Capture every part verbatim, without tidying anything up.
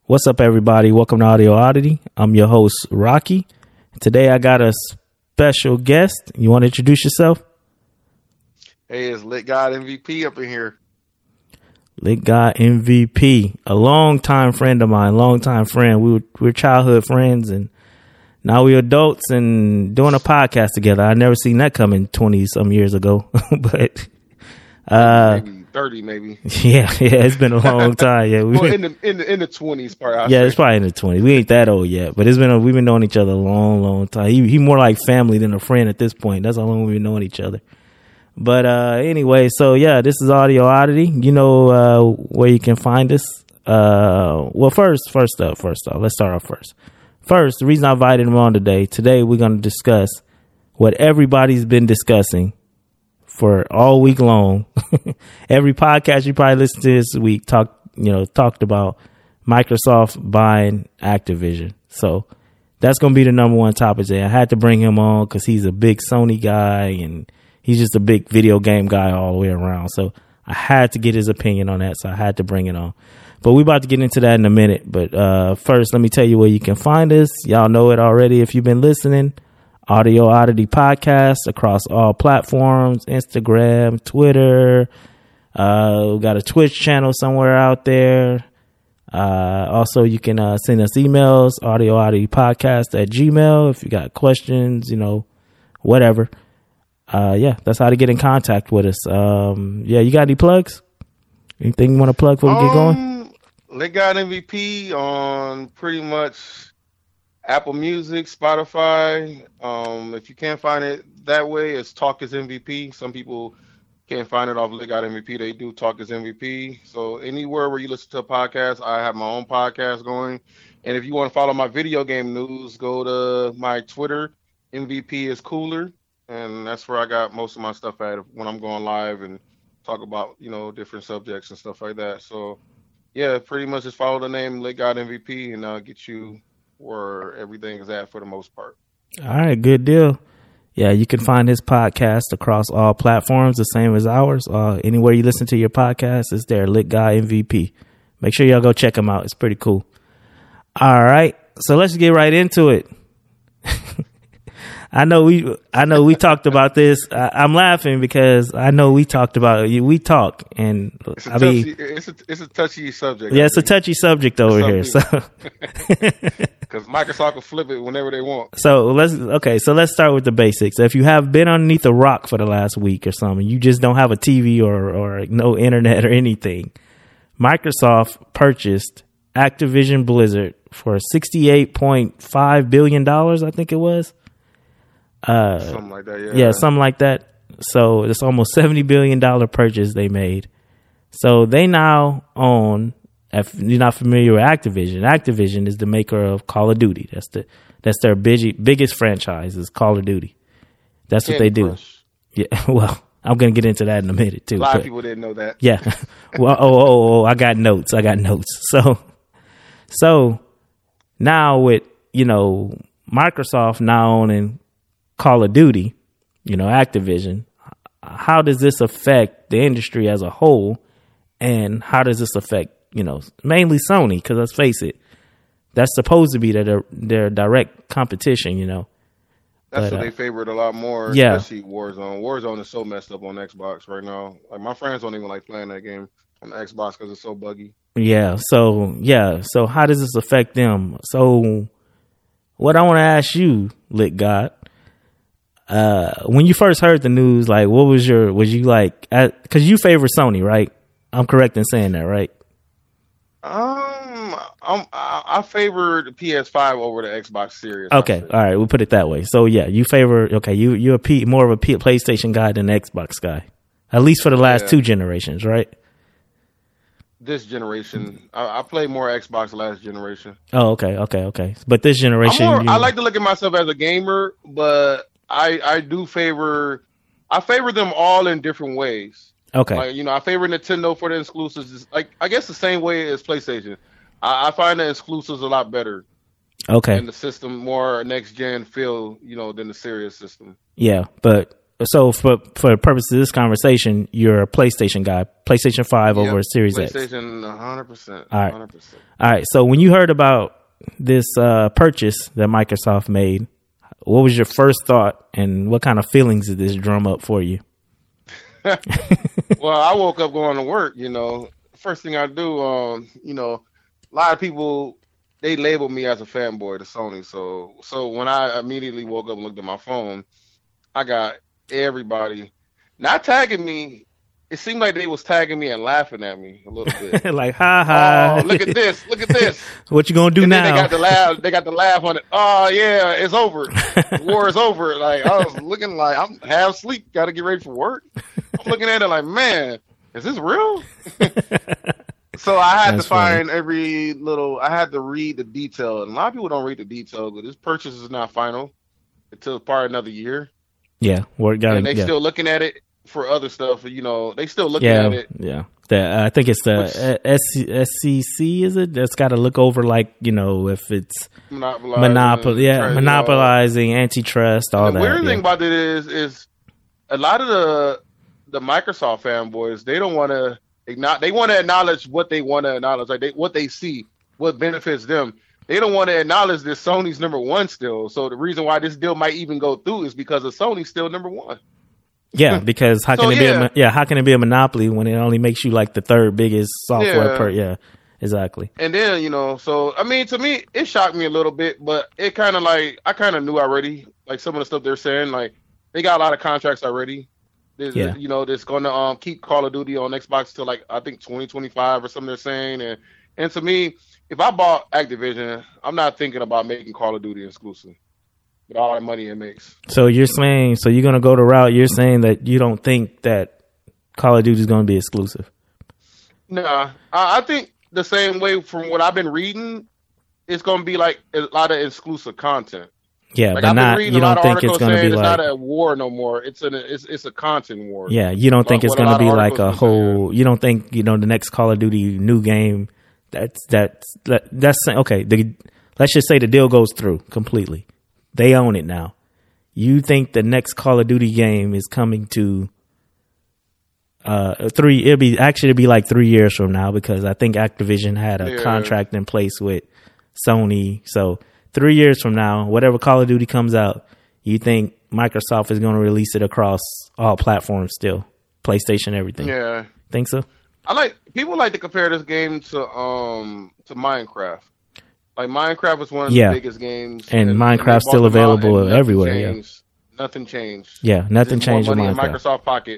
What's up, everybody? Welcome to Audio Oddity. I'm your host, Rocky. Today, I got a special guest. You want to introduce yourself? Hey, it's Lit God M V P up in here. Lit God M V P, a long-time friend of mine, long-time friend. We were, we were childhood friends, and now we're adults and doing a podcast together. I never seen that coming twenty-some years ago, but... Uh, maybe thirty, maybe. Yeah, yeah, it's been a long time. Yeah, well, in the in the in the twenties part. I'll yeah, say. It's probably in the twenties. We ain't that old yet, but it's been a, we've been knowing each other a long, long time. He he more like family than a friend at this point. That's how long we've been knowing each other. But uh, anyway, so yeah, this is Audio Oddity. You know uh, where you can find us. Uh, well, first, first up, first off, let's start off first. First, the reason I invited him on today. Today, we're going to discuss what everybody's been discussing for all week long. Every podcast you probably listened to this week talked, you know, talked about Microsoft buying Activision. So that's going to be the number one topic today. I had to bring him on because he's a big Sony guy and he's just a big video game guy all the way around. So I had to get his opinion on that. So I had to bring it on. But we're about to get into that in a minute. But uh, first, let me tell you where you can find us. Y'all know it already if you've been listening. Audio Oddity Podcast across all platforms, Instagram, Twitter. Uh, we got a Twitch channel somewhere out there. Uh, also, you can uh, send us emails, Audio Oddity Podcast at Gmail if you got questions, you know, whatever. Uh, yeah, that's how to get in contact with us. Um, yeah, you got any plugs? Anything you want to plug before we um, get going? Lit God M V P on pretty much Apple Music, Spotify. Um, if you can't find it that way, it's Talk is M V P. Some people can't find it off Lit God M V P. They do Talk is M V P. So anywhere where you listen to a podcast, I have my own podcast going. And if you want to follow my video game news, go to my Twitter. M V P is cooler. And that's where I got most of my stuff at when I'm going live and talk about, you know, different subjects and stuff like that. So, yeah, pretty much just follow the name Lit God M V P and uh, get you where everything is at for the most part. All right, good deal. Yeah, you can find his podcast across all platforms, the same as ours. Uh, anywhere you listen to your podcast, it's there, Lit God M V P. Make sure y'all go check him out. It's pretty cool. All right, so let's get right into it. I know we, I know we talked about this. I, I'm laughing because I know we talked about it. We talk, and it's a I touchy, mean, it's a it's a touchy subject. Yeah, it's a touchy subject over here. So, because Microsoft will flip it whenever they want. So let's okay. So let's start with the basics. If you have been underneath a rock for the last week or something, you just don't have a T V or or no internet or anything. Microsoft purchased Activision Blizzard for sixty-eight point five billion dollars. I think it was. Uh, something like that, yeah. Yeah, something like that. So it's almost seventy billion dollars purchase they made. So they now own, if you're not familiar with Activision, Activision is the maker of Call of Duty. That's the that's their big, biggest franchise is Call of Duty. That's what Candy they do. Crush. Yeah, well, I'm going to get into that in a minute too. A lot but, of people didn't know that. Yeah. Well, oh, oh, oh, I got notes. I got notes. So, so now with, you know, Microsoft now owning Call of Duty, you know, Activision, how does this affect the industry as a whole? And how does this affect, you know, mainly Sony? Because let's face it, that's supposed to be their, their direct competition, you know. That's but, what uh, they favorite a lot more, yeah. especially Warzone. Warzone is so messed up on Xbox right now. Like, my friends don't even like playing that game on the Xbox because it's so buggy. Yeah, so, yeah. So how does this affect them? So what I want to ask you, Lit God, Uh, when you first heard the news, like, what was your, was you like, because you favor Sony, right? I'm correct in saying that, right? Um, I'm, I, I favor the P S five over the Xbox Series. Okay, all right, we'll put it that way. So yeah, you favor, okay, you you're a P, more of a P, PlayStation guy than an Xbox guy, at least for the last yeah. two generations, right? This generation, I, I played more Xbox last generation. Oh, okay, okay, okay. But this generation, More, you, I like to look at myself as a gamer, but I I do favor, I favor them all in different ways. Okay. Like, you know, I favor Nintendo for the exclusives. Like, I guess the same way as PlayStation. I, I find the exclusives a lot better. Okay. And the system more next gen feel, you know, than the serious system. Yeah, but so for for the purpose of this conversation, you're a PlayStation guy, PlayStation five yep. over Series PlayStation, X. PlayStation, one hundred percent. All right, one hundred percent. All right. So when you heard about this uh, purchase that Microsoft made, what was your first thought, and what kind of feelings did this drum up for you? Well, I woke up going to work. You know, first thing I do, um, you know, a lot of people, they label me as a fanboy to Sony. So, so when I immediately woke up and looked at my phone, I got everybody not tagging me. It seemed like they was tagging me and laughing at me a little bit. Like, ha ha. Oh, look at this. Look at this. What you gonna do and now? Then they got the laugh. They got the laugh on it. Oh yeah, it's over. The war is over. Like I was looking like I'm half asleep. Got to get ready for work. I'm looking at it like, man, is this real? So I had That's to find funny. every little. I had to read the detail, and a lot of people don't read the detail. But this purchase is not final until probably another year. Yeah, we're got. And they yeah. still looking at it for other stuff. You know, they still looking yeah, at it. Yeah, the, uh, I think it's the Which, S C C. Is it? That's got to look over, like, you know, if it's monopolizing, monopol- yeah, monopolizing, all. antitrust, all the that. The weird yeah. thing about it is, is a lot of the the Microsoft fanboys, they don't want to acknowledge. They want to acknowledge what they want to acknowledge, like they, what they see, what benefits them. They don't want to acknowledge that Sony's number one still. So the reason why this deal might even go through is because of Sony's still number one. Yeah, because how can so, it be? Yeah. A, yeah, how can it be a monopoly when it only makes you like the third biggest software yeah. per? Yeah, exactly. And then you know, so I mean, to me, it shocked me a little bit, but it kind of like I kind of knew already. Like some of the stuff they're saying, like they got a lot of contracts already. There's, yeah. You know, that's going to um keep Call of Duty on Xbox till like I think twenty twenty-five or something. They're saying, and and to me, if I bought Activision, I'm not thinking about making Call of Duty exclusive. With all the money it makes. So you're saying, so you're going to go the route, you're saying that you don't think that Call of Duty is going to be exclusive? Nah, I, I think the same way from what I've been reading, it's going to be like a lot of exclusive content. Yeah, like but I've not, you don't think it's going to be it's like... It's not a war no more. It's, an, it's, it's a content war. Yeah, you don't think it's going to be like a whole... You don't think, you know, the next Call of Duty new game, that's... that's that, that's okay, the, let's just say the deal goes through completely. They own it now. You think the next Call of Duty game is coming to uh, three? It'll be actually it'll be like three years from now because I think Activision had a yeah. contract in place with Sony. So three years from now, whatever Call of Duty comes out, you think Microsoft is going to release it across all platforms still, PlayStation, everything? Yeah, think so. I like people like to compare this game to um to Minecraft. Like Minecraft was one of yeah. the biggest games, and, and Minecraft's still available everywhere. Changed. Yeah, nothing changed. Yeah, nothing changed with Minecraft. In Microsoft Pocket.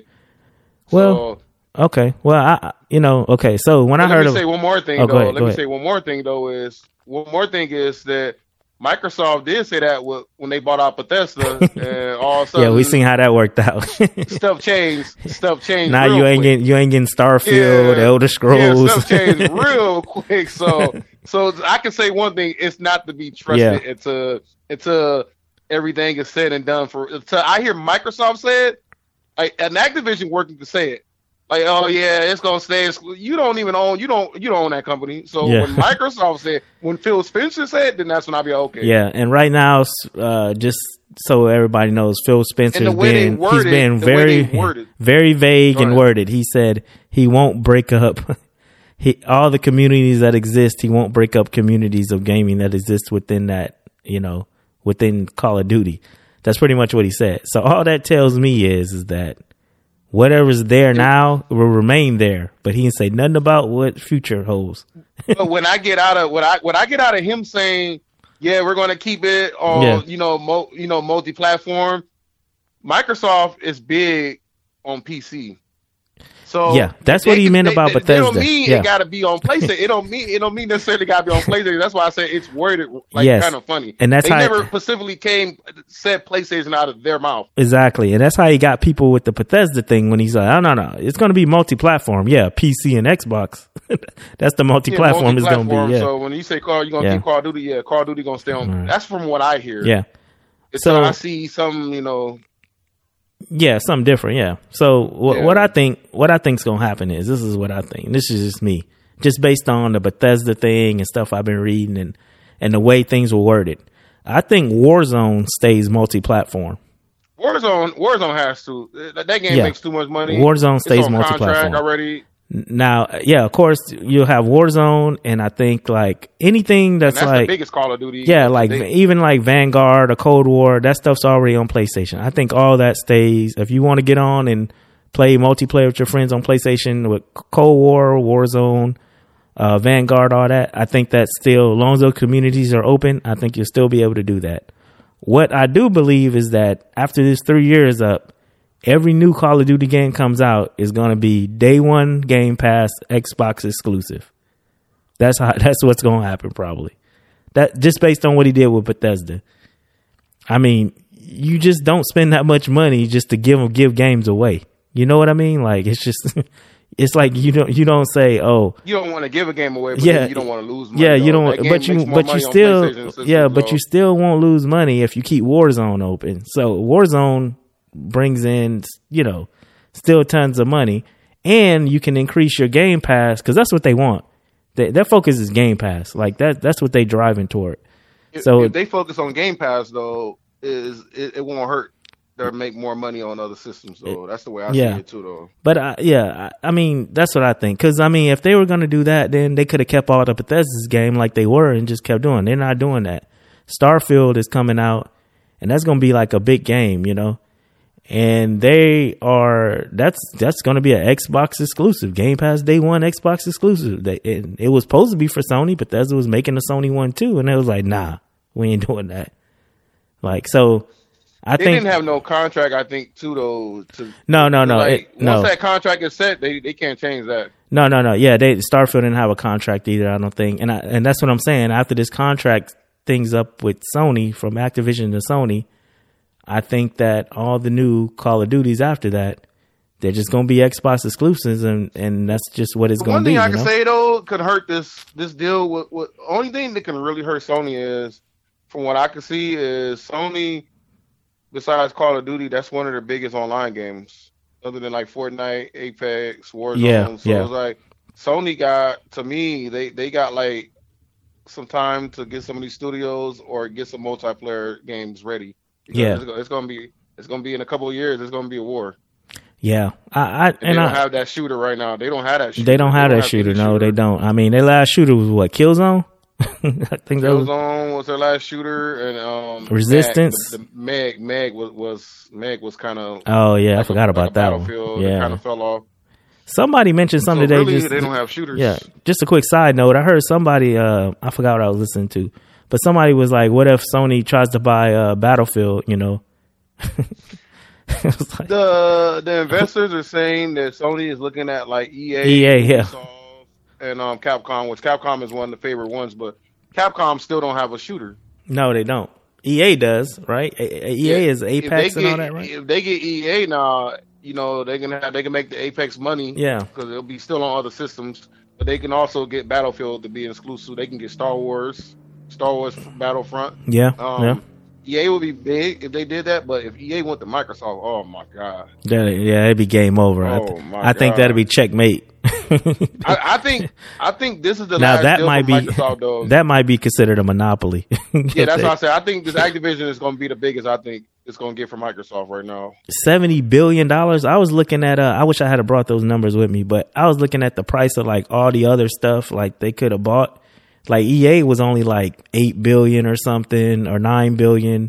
Well, so, okay. Well, I you know okay. So when I heard let me of, say one more thing oh, though. Ahead, let me ahead. say one more thing though is one more thing is that Microsoft did say that when they bought out Bethesda, and all of a sudden, yeah, we seen how that worked out. stuff changed. Stuff changed. Now you ain't quick. getting you ain't getting Starfield, yeah, Elder Scrolls. Yeah, stuff changed real quick. So, so I can say one thing: it's not to be trusted yeah. until until everything is said and done. For until I hear Microsoft say it, like an Activision working to say it. Like, oh yeah, it's gonna stay. You don't even own. You don't. You don't own that company. So yeah. when Microsoft said, when Phil Spencer said, then that's when I'll be okay. Yeah, and right now, uh, just so everybody knows, Phil Spencer's been worded, he's been very very vague and worded. He said he won't break up he all the communities that exist. He won't break up communities of gaming that exist within that. You know, within Call of Duty. That's pretty much what he said. So all that tells me is is that. Whatever's there now will remain there, but he didn't say nothing about what future holds. But when I get out of what I when I get out of him saying, "Yeah, we're going to keep it on," yeah. you know, mo, you know, multi-platform. Microsoft is big on P C, so yeah, that's they, what he meant they, about they, Bethesda. It don't mean yeah. it got to be on PlayStation. It don't mean it don't mean necessarily got to be on PlayStation. That's why I say it's worded like yes. kind of funny. And that's they how never it, specifically came said PlayStation out of their mouth. Exactly, and that's how he got people with the Bethesda thing when he's like, "Oh no, no, it's going to be multi-platform. Yeah, P C and Xbox. That's the multi-platform, yeah, multi-platform is going to be. Yeah. So when you say Call, you're going to yeah. keep Call of Duty. Yeah, Call of Duty going to stay on. Right. That's from what I hear. Yeah. It's so I see some, you know. Yeah, something different. Yeah. So wh- yeah. what I think, what I think's gonna happen is this is what I think. This is just me, just based on the Bethesda thing and stuff I've been reading and and the way things were worded. I think Warzone stays multi-platform. Warzone, Warzone has to. That, that game Yeah. makes too much money. Warzone stays it's on multi-platform. contract already. Now, yeah, of course, you'll have Warzone, and I think like anything that's, And that's like the biggest Call of Duty. yeah, like They- even like Vanguard or Cold War, that stuff's already on PlayStation. I think all that stays. If you want to get on and play multiplayer with your friends on PlayStation with Cold War, Warzone, uh, Vanguard, all that, I think that's still, as long as those communities are open, I think you'll still be able to do that. What I do believe is that after this three years up, every new Call of Duty game comes out is going to be day one Game Pass Xbox exclusive. That's how. That's what's going to happen probably. That just based on what he did with Bethesda. I mean, you just don't spend that much money just to give give games away. You know what I mean? Like it's just, it's like you don't you don't say, oh, you don't want to give a game away, but yeah, then you don't want to lose money. yeah, you though. don't. That game But you makes more but you money on still PlayStation systems, yeah, but though. you still won't lose money if you keep Warzone open. So Warzone brings in, you know, still tons of money, and you can increase your Game Pass because that's what they want. They, their focus is Game Pass, like that. That's what they driving toward. If, So if they focus on Game Pass, though, is it, it won't hurt. They'll make more money on other systems, though. That's the way I yeah. see it too, though. But I, yeah, I, I mean that's what I think. Because I mean, if they were going to do that, then they could have kept all the Bethesda's game like they were and just kept doing. They're not doing that. Starfield is coming out, and that's going to be like a big game, you know. And they are that's that's going to be an Xbox exclusive. Game Pass day one Xbox exclusive. They, it, it was supposed to be for Sony, but Bethesda was making the Sony one too, and they was like, nah, we ain't doing that. Like so, I They think didn't have no contract, I think, too, though. To, no, no, no, like, it, no. Once that contract is set, they, they can't change that. No, no, no. Yeah, they Starfield didn't have a contract either. I don't think, and I, and that's what I'm saying. After this contract things up with Sony from Activision to Sony, I think that all the new Call of Duties after that, they're just going to be Xbox exclusives, and, and that's just what it's going One to be. thing I you can know? say though could hurt this this deal. With, with only thing that can really hurt Sony is, from what I can see, is Sony. Besides Call of Duty, that's one of their biggest online games, other than like Fortnite, Apex, Warzone. Yeah, so yeah. it's like Sony got, to me, they they got like some time to get some of these studios or get some multiplayer games ready. Because Yeah. it's, go- it's gonna be it's gonna be in a couple of years. It's gonna be a war. Yeah, I, I And, and, they don't I, have that shooter right now. They don't have that. shooter. they don't have that shooter. any No, they don't. I mean, their last shooter was what, Killzone? I think that was. Killzone was their last shooter, and um, Resistance? Meg, the, the Meg, Meg was was Meg was kind of. Oh yeah, I like forgot a, about like a that one. Battlefield. It Yeah, kind of fell off. somebody mentioned So something really, today. Just they don't have shooters. yeah, just a quick side note. I heard somebody. Uh, I forgot what I was listening to, but somebody was like, "What if Sony tries to buy uh, Battlefield?" You know. It was like, The the investors are saying that Sony is looking at like E A, E A, yeah. Ubisoft, and um Capcom, which Capcom is one of the favorite ones, but Capcom still don't have a shooter. no, they don't. E A does, right? A- A- E A Yeah, is if Apex they and all get- that, right? If they get E A now, you know they can have they can make the Apex money. Yeah. because it'll be still on other systems. But they can also get Battlefield to be exclusive. They can get Star Wars, Star Wars Battlefront. Yeah, Um, yeah. E A would be big if they did that, but if E A went to Microsoft, oh my god! Yeah, yeah, it'd be game over. I, Oh, th- my I think God. that'd be checkmate. I, I think I think this is the Now last that deal might for be Microsoft, though. that might be considered a monopoly. Yeah, that's what I said. I think this Activision is going to be the biggest. I think it's going to get for Microsoft right now. Seventy billion dollars. I was looking at. Uh, I wish I had brought those numbers with me, but I was looking at the price of like all the other stuff like they could have bought. Like E A was only like eight billion or something, or nine billion.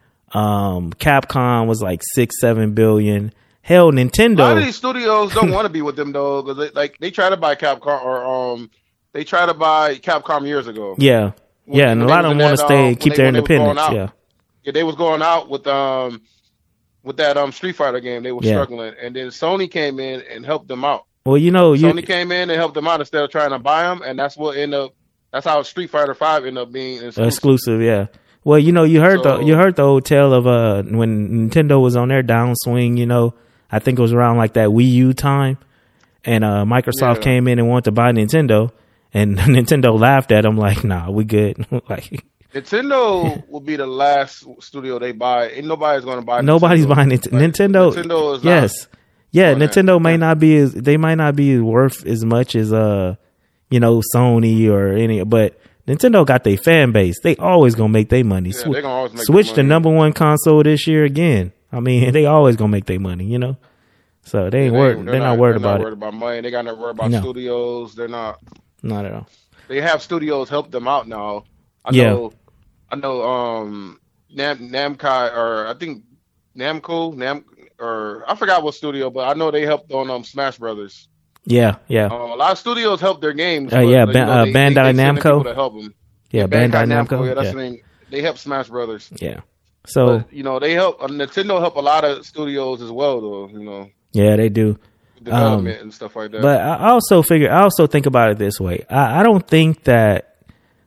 Um, Capcom was like six, seven billion. Hell, A lot of Nintendo. these studios don't want to be with them though, because they, like they tried to buy Capcom or um they tried to buy Capcom years ago. Yeah, When- yeah, and a when lot they of them was want in to that, stay, um, keep when their they- when they was going independence. out. Yeah, Yeah, they was going out with um with that um Street Fighter game. They were Yeah. struggling, and then Sony came in and helped them out. well, you know, you Sony came in and helped them out instead of trying to buy them, and that's what ended up. That's how Street Fighter Five ended up being exclusive. exclusive, yeah. Well, you know, you heard So- the you heard the old tale of uh when Nintendo was on their downswing. You know, I think it was around like that Wii U time, and uh Microsoft Yeah. came in and wanted to buy Nintendo, and Nintendo laughed at them like, "Nah, we good." Like Nintendo will be the last studio they buy. Ain't nobody's going to buy. nobody's Nintendo. buying it. Like, Nintendo. Nintendo is not yes, yeah. doing that. Nintendo may not be as they might not be worth as much as uh you know Sony or any, but Nintendo got their fan base. They always gonna make their money. Yeah, Swi- they gonna always make Switch their the money. number one console this year again. I mean, they always gonna make their money, you know. So they ain't They worried. ain't- They're, not, worried they're about not it. worried about money. They got no worry about No. studios. They're not. Not at all. They have studios help them out now. I Yeah. know. I know. Um, Nam Namco or I think Namco Nam or I forgot what studio, but I know they helped on um Smash Brothers. Yeah, yeah, Um, a lot of studios help their games. Uh, but, yeah, you Ban- know, uh, they- Bandai they- they send Namco. people to help them. yeah. Bandai Namco. Yeah, that's Yeah, the thing. They help Smash Brothers. yeah. So But, you know, they help. Uh, Nintendo help a lot of studios as well, though. You know, yeah, they do. development and stuff like that. But I also figure, I also think about it this way. I, I don't think that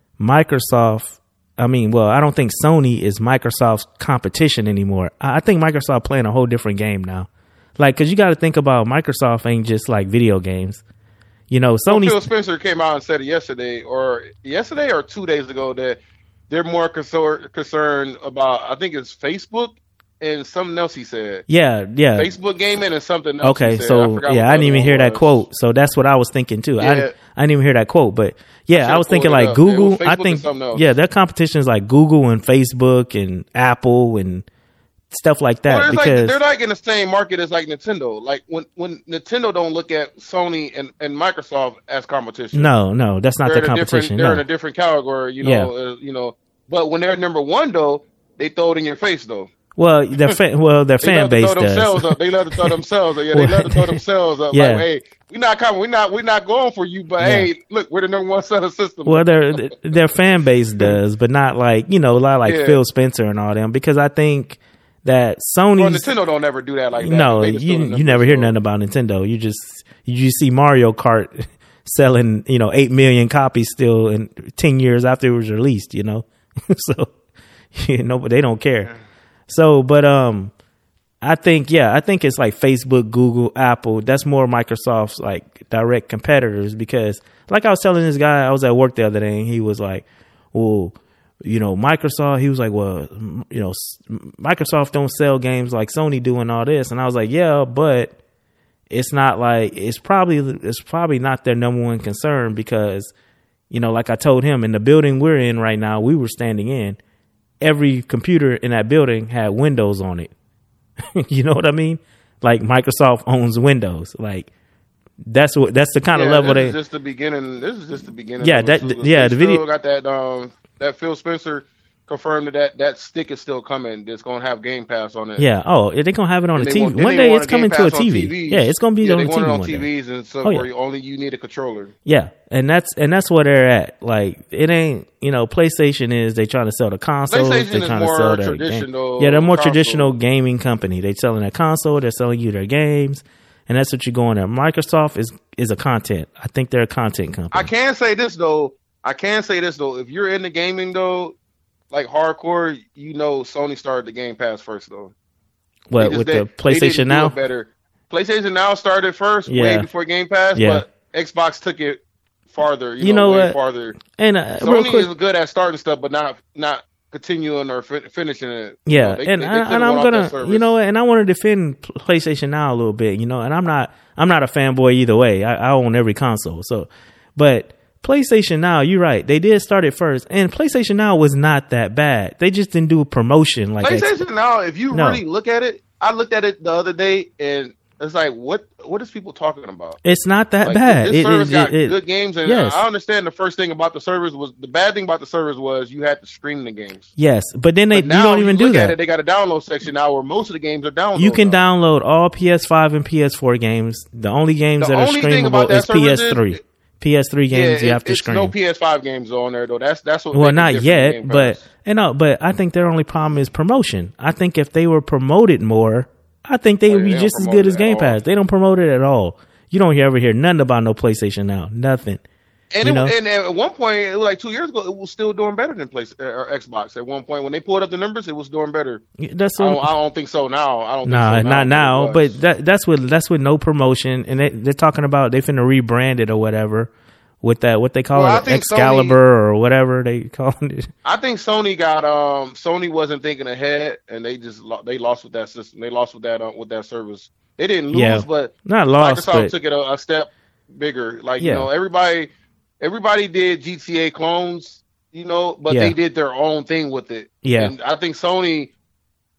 Microsoft, I mean, well, I don't think Sony is Microsoft's competition anymore. I, I think Microsoft playing a whole different game now. Like, cause you got to think about Microsoft ain't just like video games. You know, Well, Sony. Phil Spencer came out and said it yesterday, or yesterday or two days ago, that they're more concerned concerned about. I think it's Facebook and something else he said. Yeah, yeah. Facebook gaming and something else. Okay, he said. so forgot yeah, what I the didn't even other hear one that was. quote. So that's what I was thinking too. I, Yeah. I didn't even hear that quote, but yeah, should've I was thinking pulled it like up. Google. It was I Facebook think and something else. yeah, their competition is like Google and Facebook and Apple and stuff like that Well, it's because like, they're like in the same market as like Nintendo. Like when, when Nintendo don't look at Sony and, and Microsoft as competition. no, no, that's not they're their in a different. competition. They're No. in a different category. You know. Uh, you know. But when they're number one though, they throw it in your face though. Well, their fan, well, their They fan love to base throw themselves does. up. They love to throw themselves up. Yeah, they love to throw themselves up. Yeah. Like, hey, we're not coming. We're not. We're not going for you. But Yeah. hey, look, we're the number one seller system. Well, their their fan base does, but not like you know a lot like Yeah. Phil Spencer and all them because I think that Well, Sony's Nintendo don't ever do that like that. no, They just you throw it in you the never face, hear so. nothing about Nintendo. You just you just see Mario Kart selling you know eight million copies still in ten years after it was released. You know, so you know, but they don't care. So, but um, I think yeah, I think it's like Facebook, Google, Apple. That's more Microsoft's like direct competitors because, like I was telling this guy, I was at work the other day, and he was like, "Well, you know, Microsoft." He was like, "Well, m- you know, s- Microsoft don't sell games like Sony do and all this." And I was like, "Yeah, but it's not like it's probably it's probably not their number one concern because, you know, like I told him in the building we're in right now, we were standing in." Every computer in that building had Windows on it. You know what I mean? Like Microsoft owns Windows. Like that's what that's the kind Yeah, of level this they. is just the beginning. This is just the beginning. Yeah, of that- it. So yeah, they the video- still got that. Um, that Phil Spencer confirmed that that, that stick is still coming. It's gonna have Game Pass on it. Yeah. Oh, they're gonna have it on And the they T V. want- then One they day want it's a Game coming to a Pass on T V. T Vs. Yeah, it's gonna be Yeah, on they the want T V it on one T day. Vs and so Oh, yeah. where you only you need a controller. Yeah, and that's and that's where they're at. Like it ain't you know PlayStation is they trying to sell the consoles. PlayStation They is trying to more sell their traditional game. Yeah, they're more console. traditional gaming company. They selling a console. They're selling you their games, and that's what you're going at. Microsoft is is a content. I think they're a content company. I can say this though. I can say this though. If you're into gaming though, like hardcore, you know Sony started the Game Pass first though. What They just with did- the they PlayStation didn't do Now? it better. PlayStation Now started first, way Yeah. before Game Pass, Yeah. but Xbox took it farther. You, You know, know way what? farther. And uh, real Sony quick, is good at starting stuff, but not not continuing or fin- finishing it. You yeah, know, they- and they- they I, could've and went I'm off that gonna, service. you know, and I want to defend PlayStation Now a little bit, you know, and I'm not, I'm not a fanboy either way. I, I own every console, so, but PlayStation Now, you're right, they did start it first, and PlayStation Now was not that bad. They just didn't do a promotion like Xbox. PlayStation Now, if you No. really look at it, I looked at it the other day, and it's like, what what is people talking about? It's not that Like, bad. This It, service it, got it, good games, and yes. I understand the first thing about the service was the bad thing about the service was you had to stream the games. yes, but then they But now you don't even you do look at that. it, they got a download section now where most of the games are downloaded. You can now. download all P S five and P S four games. The only games The that are only thing about streamable that is service P S three. is- P S three games yeah, you it- have to it's stream. no P S five games on there though. That's that's what. Well, makes it not different yet, than Game but Pass. you know, but I think their only problem is promotion. I think if they were promoted more, I think they Oh, would yeah, be they just don't as promote good it as at Game all. Pass. They don't promote it at all. You don't ever hear nothing about no PlayStation Now. Nothing. And, you it, know? and at one point, it was like two years ago, it was still doing better than Play or Xbox. At one point, when they pulled up the numbers, it was doing better. That's I what, don't, I don't think so now. I don't. nah, think so not now. it But was. that that's with that's with no promotion, and they, they're talking about they finna rebrand it or whatever with that what they call Well, I it think Excalibur Sony- or whatever they call it. I think Sony got um Sony wasn't thinking ahead, and they just lo- they lost with that system. They lost with that uh, with that service. They didn't lose, Yeah. but Not lost, Microsoft but took it a, a step bigger. Like Yeah. you know, everybody everybody did G T A clones, you know, but Yeah. they did their own thing with it. Yeah. And I think Sony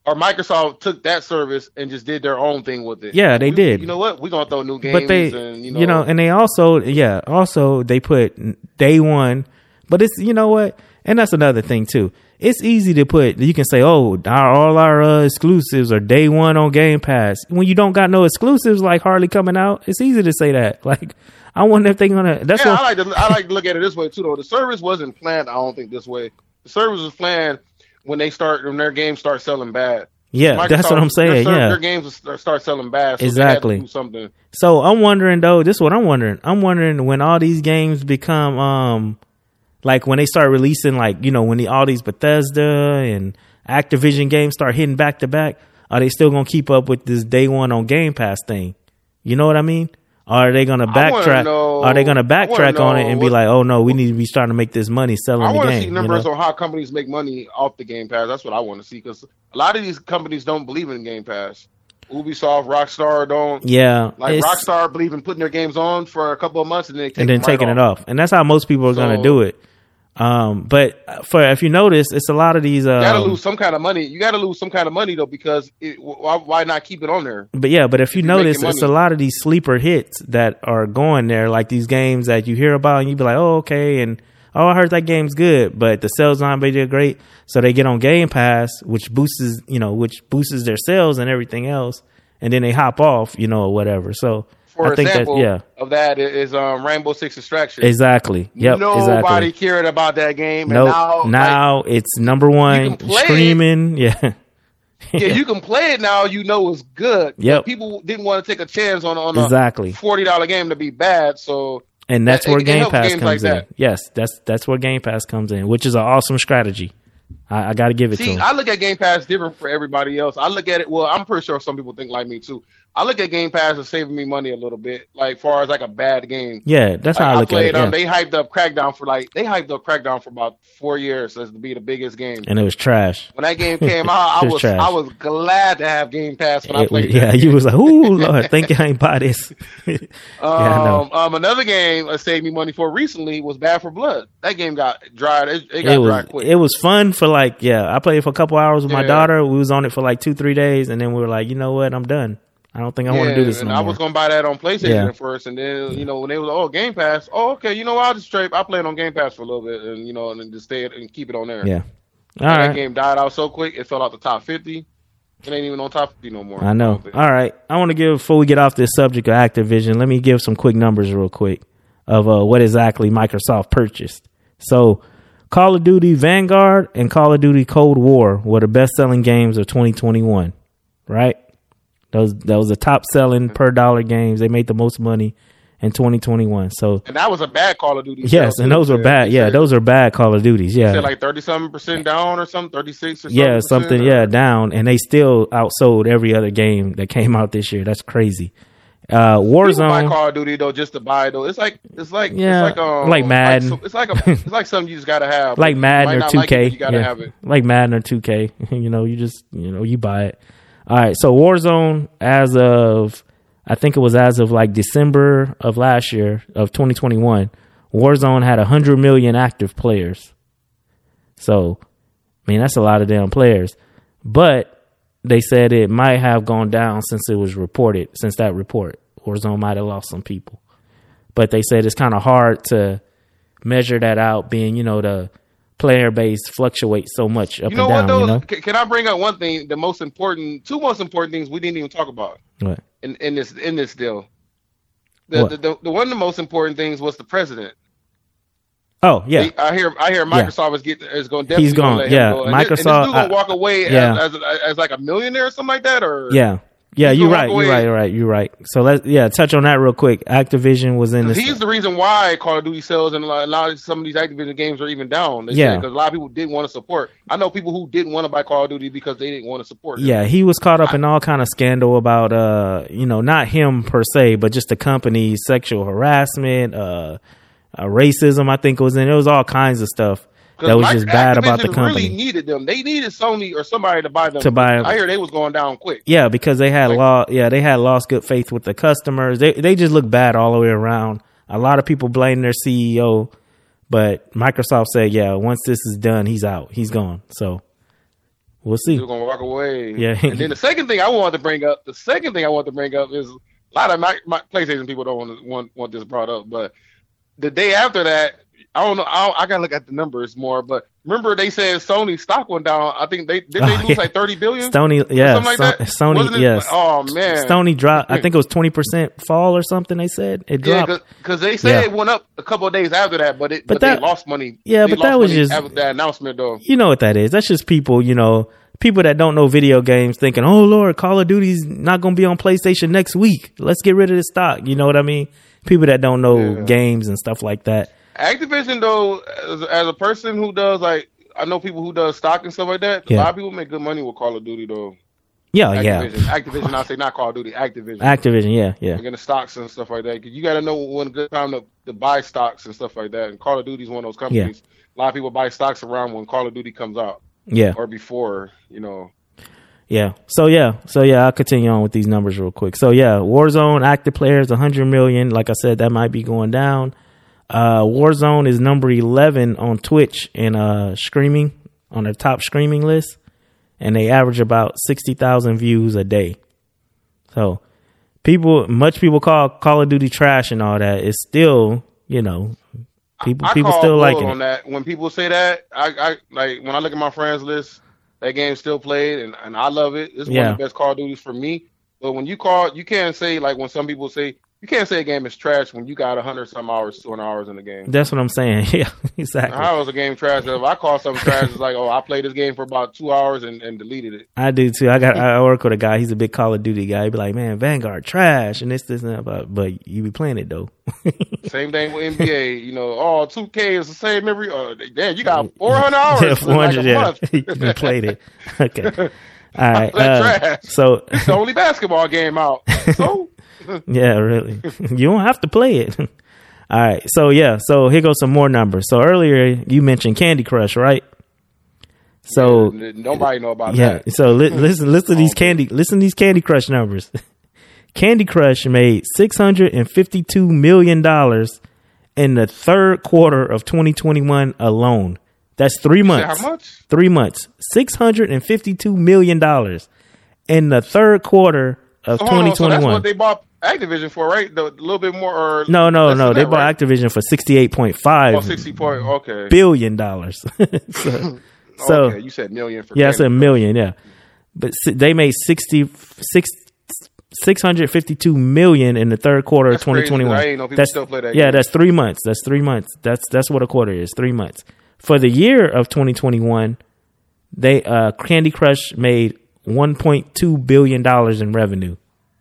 or Microsoft took that service and just did their own thing with it. Yeah, they we, did. You know what? We're gonna throw new games. But they, and, you know, you know, and they also, yeah, also they put day one. But it's, you know what? And that's another thing too. It's easy to put, you can say, oh, our, all our uh, exclusives are day one on Game Pass. When you don't got no exclusives like hardly coming out, it's easy to say that. Like, I wonder if they're going to, that's yeah, what I like to, I like to look at it this way too, though. The service wasn't planned, I don't think, this way. The service was planned when they start, when their games start selling bad. Yeah, Microsoft, that's what I'm saying. Their, yeah. their games will start, start selling bad. So exactly. They had to do something. So I'm wondering, though, this is what I'm wondering. I'm wondering when all these games become, um, like when they start releasing, like, you know, when the, all these Bethesda and Activision games start hitting back to back, are they still going to keep up with this day one on Game Pass thing? You know what I mean? Or are they going to backtrack? Know, are they going to backtrack on it and what, be like, oh no, we need to be starting to make this money selling I the game? want to see numbers you know? on how companies make money off the Game Pass. That's what I want to see, because a lot of these companies don't believe in Game Pass. Ubisoft, Rockstar don't. Yeah, like Rockstar believe in putting their games on for a couple of months and then take and then taking right it off. And that's how most people are so, going to do it. Um, but for if you notice, it's a lot of these. Um, you got to lose some kind of money. You got to lose some kind of money though, because it, why, why not keep it on there? But yeah, but if you notice, it's a lot of these sleeper hits that are going there, like these games that you hear about and you be like, oh, okay, and oh, I heard that game's good, but the sales aren't very great, so they get on Game Pass, which boosts, you know, which boosts their sales and everything else, and then they hop off, you know, or whatever. So. For I think example that, yeah. of that is um, Rainbow Six Extraction. Exactly. Yep. Nobody exactly. cared about that game. Nope. And now, now like, it's number one streaming. Yeah. yeah, you can play it now. You know it's good. Yep. People didn't want to take a chance on on exactly. a forty dollar game to be bad. So and that's that, where it, Game it Pass comes like in. That. Yes, that's that's where Game Pass comes in, which is an awesome strategy. I, I got to give it See, to them. I look at Game Pass different for everybody else. I look at it. Well, I'm pretty sure some people think like me too. I look at Game Pass as saving me money a little bit, like far as like a bad game. Yeah, that's like, how I look I played, at it. Um, yeah. They hyped up Crackdown for like they hyped up Crackdown for about four years as to be the biggest game, and it was trash. When that game came out, I was, was I was glad to have Game Pass when it, I played. Yeah, you was like, "Ooh, Lord, thank you, I ain't buy this." yeah, um, I know. um, another game that saved me money for recently was Bad for Blood. That game got dried. It, it got it was, dried quick. It was fun for like, yeah. I played it for a couple hours with yeah. my daughter. We was on it for like two, three days, and then we were like, you know what, I'm done. I don't think I yeah, want to do this and no I more. was gonna buy that on PlayStation yeah. at first, and then you know when they was oh Game Pass, oh okay, you know I'll just straight I played on Game Pass for a little bit, and you know and then just stay and keep it on there. Yeah, all and right. That game died out so quick, it fell out the top fifty. It ain't even on top fifty no more. I know. I all right, I want to give before we get off this subject of Activision, let me give some quick numbers real quick of uh, what exactly Microsoft purchased. So, Call of Duty Vanguard and Call of Duty Cold War were the best-selling games of twenty twenty-one, right? Those that was the top selling per dollar games. They made the most money in twenty twenty-one. So and that was a bad Call of Duty. Yes, and those were bad. Yeah, those are bad Call of Duties. Yeah, said like thirty something percent down or something, thirty six or something. Yeah, something. Or? Yeah, down, and they still outsold every other game that came out this year. That's crazy. Uh, Warzone. People buy Call of Duty though just to buy it, though. It's like it's like yeah, it's like um like Madden. Like, it's like a it's like something you just gotta have. Like Madden or two K. Like you gotta yeah. have it. Like Madden or two K. You know, you just you know you buy it. All right, so Warzone, as of, I think it was as of like December of last year, of twenty twenty-one, Warzone had one hundred million active players. So, I mean, that's a lot of damn players. But they said it might have gone down since it was reported, since that report. Warzone might have lost some people. But they said it's kind of hard to measure that out, being, you know, the player base fluctuates so much up you know and down. What, though? You know? Can, can I bring up one thing? The most important, two most important things we didn't even talk about What? in, in this in this deal. The, What? the, the the one of the most important things was the president. Oh yeah, He, I hear I hear Microsoft yeah. is get is going definitely he's gone. Let yeah, him go. And Microsoft this, and this dude gonna I, walk away yeah. as, as, as as like a millionaire or something like that, or yeah. Yeah, He's you're gonna right. walk You're away. right. You're right. You're right. So let's yeah touch on that real quick. Activision was in this. He's the reason why Call of Duty sales and a lot, a lot of some of these Activision games are even down. They Yeah. because a lot of people didn't want to support. I know people who didn't want to buy Call of Duty because they didn't want to support. It. Yeah, he was caught up in all kind of scandal about uh you know not him per se, but just the company's sexual harassment, uh, uh racism. I think it was in. It was all kinds of stuff that was just bad Activision about the company. Really needed them. They needed Sony or somebody to buy them. To buy 'em. I hear they was going down quick. Yeah, because they had Like- law. Yeah, they had lost good faith with the customers. They they just look bad all the way around. A lot of people blame their C E O, but Microsoft said, "Yeah, once this is done, he's out. He's gone." So We'll see. He's gonna walk away. Yeah. And then the second thing I wanted to bring up, the second thing I want to bring up is a lot of my, my PlayStation people don't want, want want this brought up, but the day after that, I don't know. I, don't, I gotta look at the numbers more, but remember they said Sony stock went down. I think they did they oh, lose yeah. like thirty billion. Sony, yeah, something like so, that. Sony, it, yes. Oh man, Sony dropped. I think it was twenty percent fall or something. They said it dropped. Yeah, because they said yeah. it went up a couple of days after that, but it but, but that, they lost money. Yeah, they but that was just after that announcement though. You know what that is? That's just people. You know, people that don't know video games thinking, "Oh Lord, Call of Duty's not going to be on PlayStation next week. Let's get rid of the stock." You know what I mean? People that don't know yeah. games and stuff like that. Activision though, as, as a person who does like, I know people who does stock and stuff like that. Yeah. A lot of people make good money with Call of Duty though. Yeah, Activision. yeah. Activision, I say not Call of Duty, Activision. Activision, yeah, yeah. Getting the stocks and stuff like that. Cause you got to know when a good time to, to buy stocks and stuff like that. And Call of Duty is one of those companies. Yeah. A lot of people buy stocks around when Call of Duty comes out. Yeah. Or before, you know. Yeah. So yeah. So yeah, I'll continue on with these numbers real quick. So yeah, Warzone active players one hundred million. Like I said, that might be going down. Uh, Warzone is number eleven on Twitch in uh streaming, on the top streaming list, and they average about sixty thousand views a day. So people, much people call Call of Duty trash and all that. It's still, you know, people I, I people call still like it. On that, when people say that, I, I like when I look at my friends list, that game still played, and, and I love it. It's yeah. one of the best Call of Duties for me. But when you call, you can't say like when some people say. You can't say a game is trash when you got a hundred some hours, two hundred hours in the game. That's what I'm saying. Yeah, exactly. How is a game trash? If I call something trash, it's like, oh, I played this game for about two hours and, and deleted it. I do too. I got I work with a guy. He's a big Call of Duty guy. He'd be like, man, Vanguard trash and this, this, and that. But, but you be playing it though. Same thing with N B A. You know, oh, two K is the same every. Oh, damn, you got four hundred hours. Yeah, four hundred. Like yeah, you played it. Okay. All right. Uh, so it's the only basketball game out. So. Yeah, really. You don't have to play it. All right. So yeah. So here goes some more numbers. So earlier you mentioned Candy Crush, right? So yeah, nobody know about yeah, that. Yeah. So li- listen, listen to these candy, listen to these Candy Crush numbers. Candy Crush made six hundred and fifty-two million dollars in the third quarter of twenty twenty-one alone. That's three months. How much? Three months. Six hundred and fifty-two million dollars in the third quarter of so twenty twenty-one. So that's what they bought Activision for, right? The, a little bit more. Or no, no, no. They that, bought right? Activision for sixty-eight point five oh, sixty point, okay. billion dollars. so, so okay, you said million for yeah, I said million, yeah. But they made sixty six. six hundred fifty-two million in the third quarter that's of twenty twenty-one. I ain't know people that's, still play that yeah, game. that's three months. That's three months. That's that's what a quarter is. Three months. For the year of twenty twenty-one, they uh, Candy Crush made one point two billion dollars in revenue.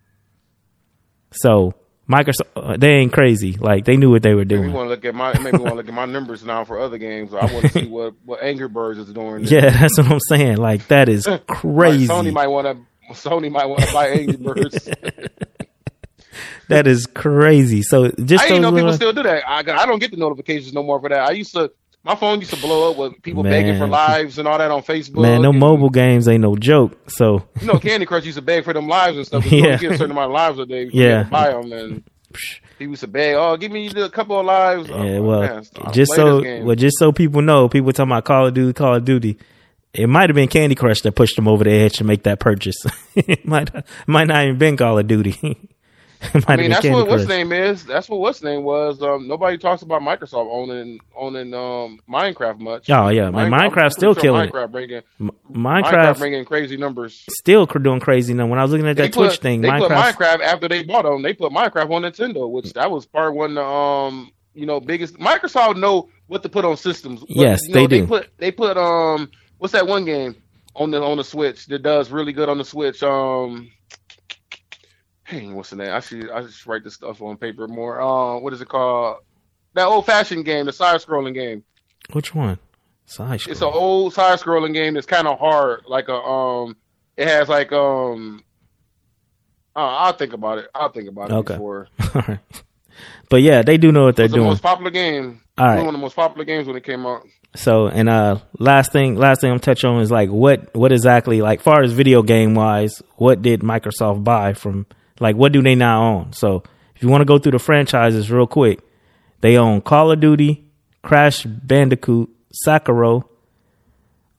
So Microsoft, uh, they ain't crazy. Like they knew what they were doing. Maybe want to look at my maybe want to look at my numbers now for other games. I want to see what, what Angry Birds is doing. Yeah, that's what I'm saying. Like that is crazy. Like Sony might want to. Sony might want to buy Angry Birds. That is crazy. So just I didn't know little, people still do that. I, I don't get the notifications no more for that. I used to. My phone used to blow up with people Man. begging for lives and all that on Facebook. Man, no and, mobile games ain't no joke. So you know, Candy Crush used to beg for them lives and stuff. Yeah. You get a certain amount of lives a day. You Yeah. to buy them, and he used to beg, "Oh, give me a couple of lives." Yeah, oh, well, man, I'll just play so this game. well, just so people know, people talking about Call of Duty, Call of Duty. It might have been Candy Crush that pushed them over the edge to make that purchase. It might might not even been Call of Duty. I mean, that's what what's name is. That's what what's name was. Um, nobody talks about Microsoft owning owning um, Minecraft much. Oh yeah, man, Minecraft, Minecraft's still sure killing Minecraft it. Bringing, M- Minecraft, Minecraft bringing crazy numbers. Still doing crazy now. When I was looking at that They Twitch put, thing, they Minecraft. put Minecraft after they bought them. They put Minecraft on Nintendo, which that was part one. Of the, um, you know, biggest Microsoft know what to put on systems. What, Yes, you know, they they do. Put they put um, what's that one game on the on the Switch that does really good on the Switch? Um. Hey, what's the name? I should I should write this stuff on paper more. Uh, what is it called? That old fashioned game, the side scrolling game. Which one? Side It's an old side scrolling game that's kind of hard. Like a um, it has like um. Uh, I'll think about it. I'll think about it Okay. before. All right. But yeah, they do know what they're It's the doing. most popular game. All right. One of the most popular games when it came out. So, and uh, last thing, last thing I'm touching on is like what, what exactly, like, far as video game wise, what did Microsoft buy from, like, what do they now own? So, if you want to go through the franchises real quick, they own Call of Duty, Crash Bandicoot, Sekiro,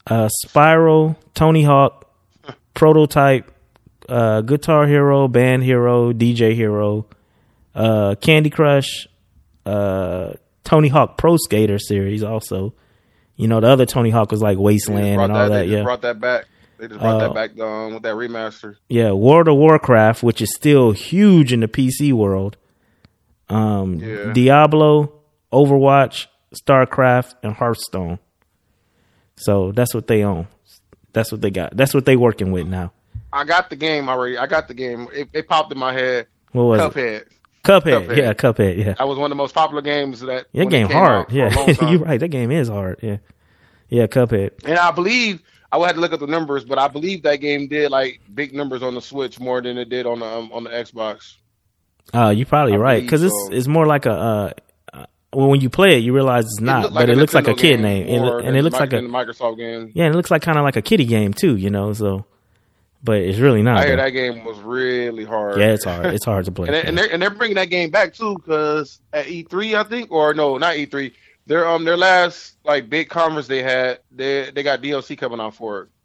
uh, Spiral, Tony Hawk, Prototype, uh, Guitar Hero, Band Hero, D J Hero, uh, Candy Crush, uh, Tony Hawk Pro Skater series also. You know, the other Tony Hawk was like Wasteland and all that. that. They just yeah, brought that back. They just brought Uh, that back um, with that remaster. yeah. World of Warcraft, which is still huge in the P C world. Um, Yeah. Diablo, Overwatch, StarCraft, and Hearthstone. So that's what they own. That's what they got. That's what they working with now. I got the game already. I got the game. It, it popped in my head. What was Cuphead. it? Cuphead. Cuphead. Yeah, Cuphead. Yeah. That was one of the most popular games that. That when it game came hard. out for a Yeah, long time. you're right. That game is hard. Yeah, yeah. Cuphead. And I believe I would have to look at the numbers, but I believe that game did like big numbers on the Switch more than it did on the um, on the Xbox. Uh, you're probably I right believe because it's so. it's more like a. Uh, uh, well, when you play it, you realize it's not, looked but it a looks like a Nintendo kid game name, It more look- and than it looks like than a the Microsoft game. yeah, and it looks like kind of like a kiddie game too, you know. So, but it's really not. I hear though. that game was really hard. Yeah, it's hard. It's hard to play. and, they, and they're and they're bringing that game back too because at E three I think or no not E three their um their last like big conference they had they they got D L C coming out for it.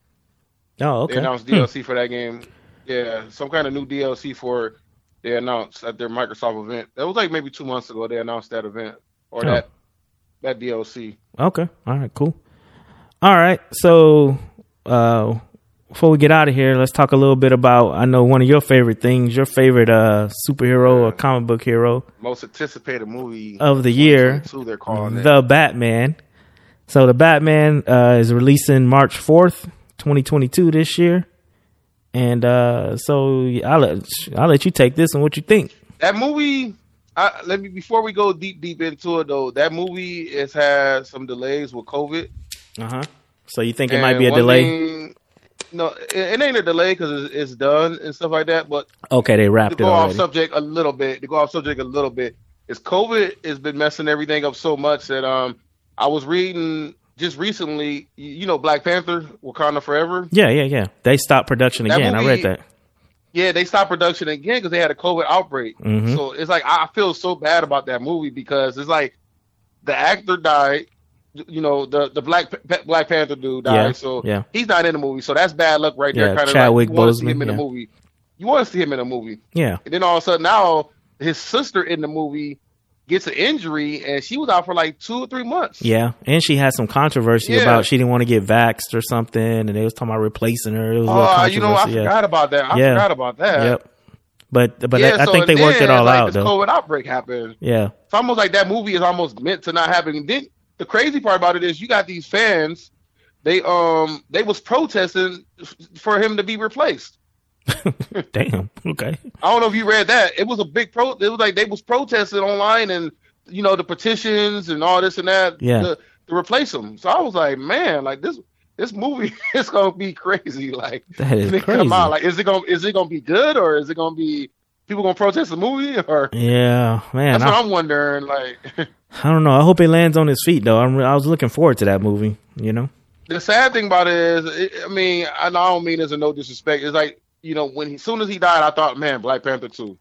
Oh, They okay. announced D L C for that game. Yeah, some kind of new D L C for it. They announced at their Microsoft event. That was like maybe two months ago. They announced that event or Oh. that that D L C. Okay. All right. Cool. All right. So, uh, before we get out of here, let's talk a little bit about. I know one of your favorite things, your favorite uh, superhero or comic book hero Most anticipated movie of the year, twenty twenty-two, they're calling it. The Batman. So, the Batman uh, is releasing March fourth, twenty twenty-two this year. And uh, so I'll let I'll let you take this and what you think. That movie. I, let me before we go deep deep into it though. That movie has had some delays with COVID. Uh huh. So you think it And might be a one delay? thing- no, it, it ain't a delay because it's, it's done and stuff like that. But Okay, they to wrapped it go off already. subject a little bit, to go off subject a little bit, is COVID has been messing everything up so much that um I was reading just recently. You, you know, Black Panther, Wakanda Forever. Yeah, yeah, yeah. They stopped production That again. I movie- read that. Yeah, they stopped production again because they had a COVID outbreak. Mhm. So it's like I feel so bad about that movie because it's like the actor died. You know, the the Black Black Panther dude died. Yeah, So yeah. he's not in the movie. So that's bad luck right there. Yeah, Kind of Chadwick like you want to see Boseman, him in yeah. the movie. You want to see him in a movie. Yeah. And then all of a sudden now his sister in the movie gets an injury and she was out for like two or three months. Yeah, and she had some controversy Yeah. about she didn't want to get vaxxed or something, and they was talking about replacing her. It was a little Oh, you know, I controversy, yeah. forgot about that. I Yeah. forgot about that. Yep. But but Yeah, I, I so think they and worked it then, all like, out this though. COVID outbreak happened. Yeah. It's almost like that movie is almost meant to not happen. And then the crazy part about it is you got these fans. They um they was protesting for him to be replaced. Damn. Okay. I don't know if you read that. It was a big pro. It was like they was protesting online and you know the petitions and all this and that Yeah. to, to replace him. So I was like, man, like this this movie is gonna be crazy. Like That is when it crazy. come out, like is it gonna is it gonna be good or is it gonna be people gonna protest the movie or Yeah, man. that's what I, I'm wondering. Like. I don't know. I hope it lands on his feet though. I'm. I was looking forward to that movie. You know. The sad thing about it is, it, I mean, I don't mean as a no disrespect. It's like, you know, when he, soon as he died, I thought, man, Black Panther two.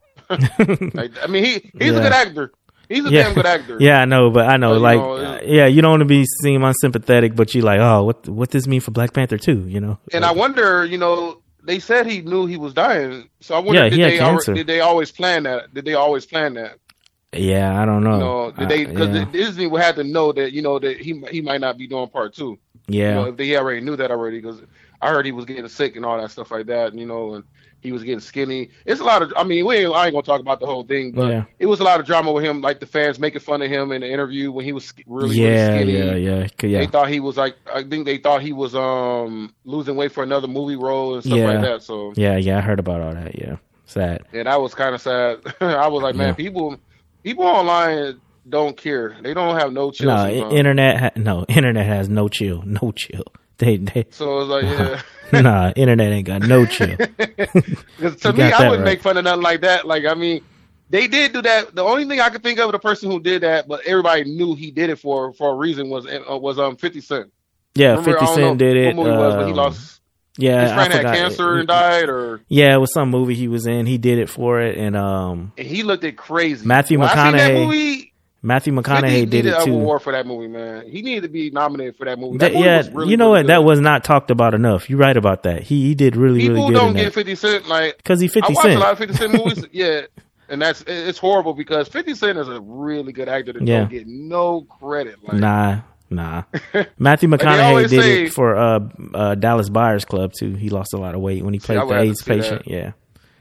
Like, I mean, he he's Yeah. a good actor. He's a Yeah. damn good actor. Yeah, I know, but I know, But, you like, know, uh, yeah, you don't want to be seem unsympathetic, but you like, oh, what what this mean for Black Panther two? You know. And I wonder, you know, they said he knew he was dying. So I wonder, Yeah, did he had they cancer. alre- did they always plan that? Did they always plan that? Yeah, I don't know. You know, did they? Uh, Because yeah. Disney would have to know that, you know, that he he might not be doing part two. yeah. You know, if they already knew that already, because I heard he was getting sick and all that stuff like that, you know, and he was getting skinny. It's a lot of, I mean, we ain't, I ain't gonna talk about the whole thing, but Yeah. it was a lot of drama with him, like the fans making fun of him in the interview when he was sk- really, yeah, really skinny. yeah, yeah, C- yeah. They thought he was like, I think they thought he was um losing weight for another movie role and stuff Yeah. like that. So Yeah, yeah, I heard about all that. Yeah, sad. yeah, that was kind of sad. I was like, man, Yeah. people, people online don't care. They don't have no chill. No, sometimes. i- internet. Ha- no, internet has no chill, no chill. They, they. So it's like, yeah. Nah, internet ain't got no chill. Because to You me, got I that wouldn't right. make fun of nothing like that. Like, I mean, they did do that. The only thing I could think of the person who did that, but everybody knew he did it for for a reason was uh, was um fifty Cent. Yeah, Remember, Fifty I don't Cent know did it. What movie it was, but he um, lost. Yeah, His I friend had forgot. cancer and died, or Yeah, it was some movie he was in. He did it for it, and um, and he looked at crazy. Matthew when I seen that McConaughey- movie, Matthew McConaughey fifty did it needed too. an award for that movie, man. He needed to be nominated for that movie. That- That movie yeah, was really, you know really what? That good. was not talked about enough. You're right about that. He he did really People really good don't in get that. fifty Cent like Because he I fifty watch Cent. a lot of fifty Cent movies. Yeah, and that's it- it's horrible because fifty Cent is a really good actor that Yeah. don't get no credit. Like, Nah, nah. Matthew they McConaughey always did say- it for uh, uh, Dallas Buyers Club too. He lost a lot of weight when he played I the would have to AIDS see patient. that. Yeah,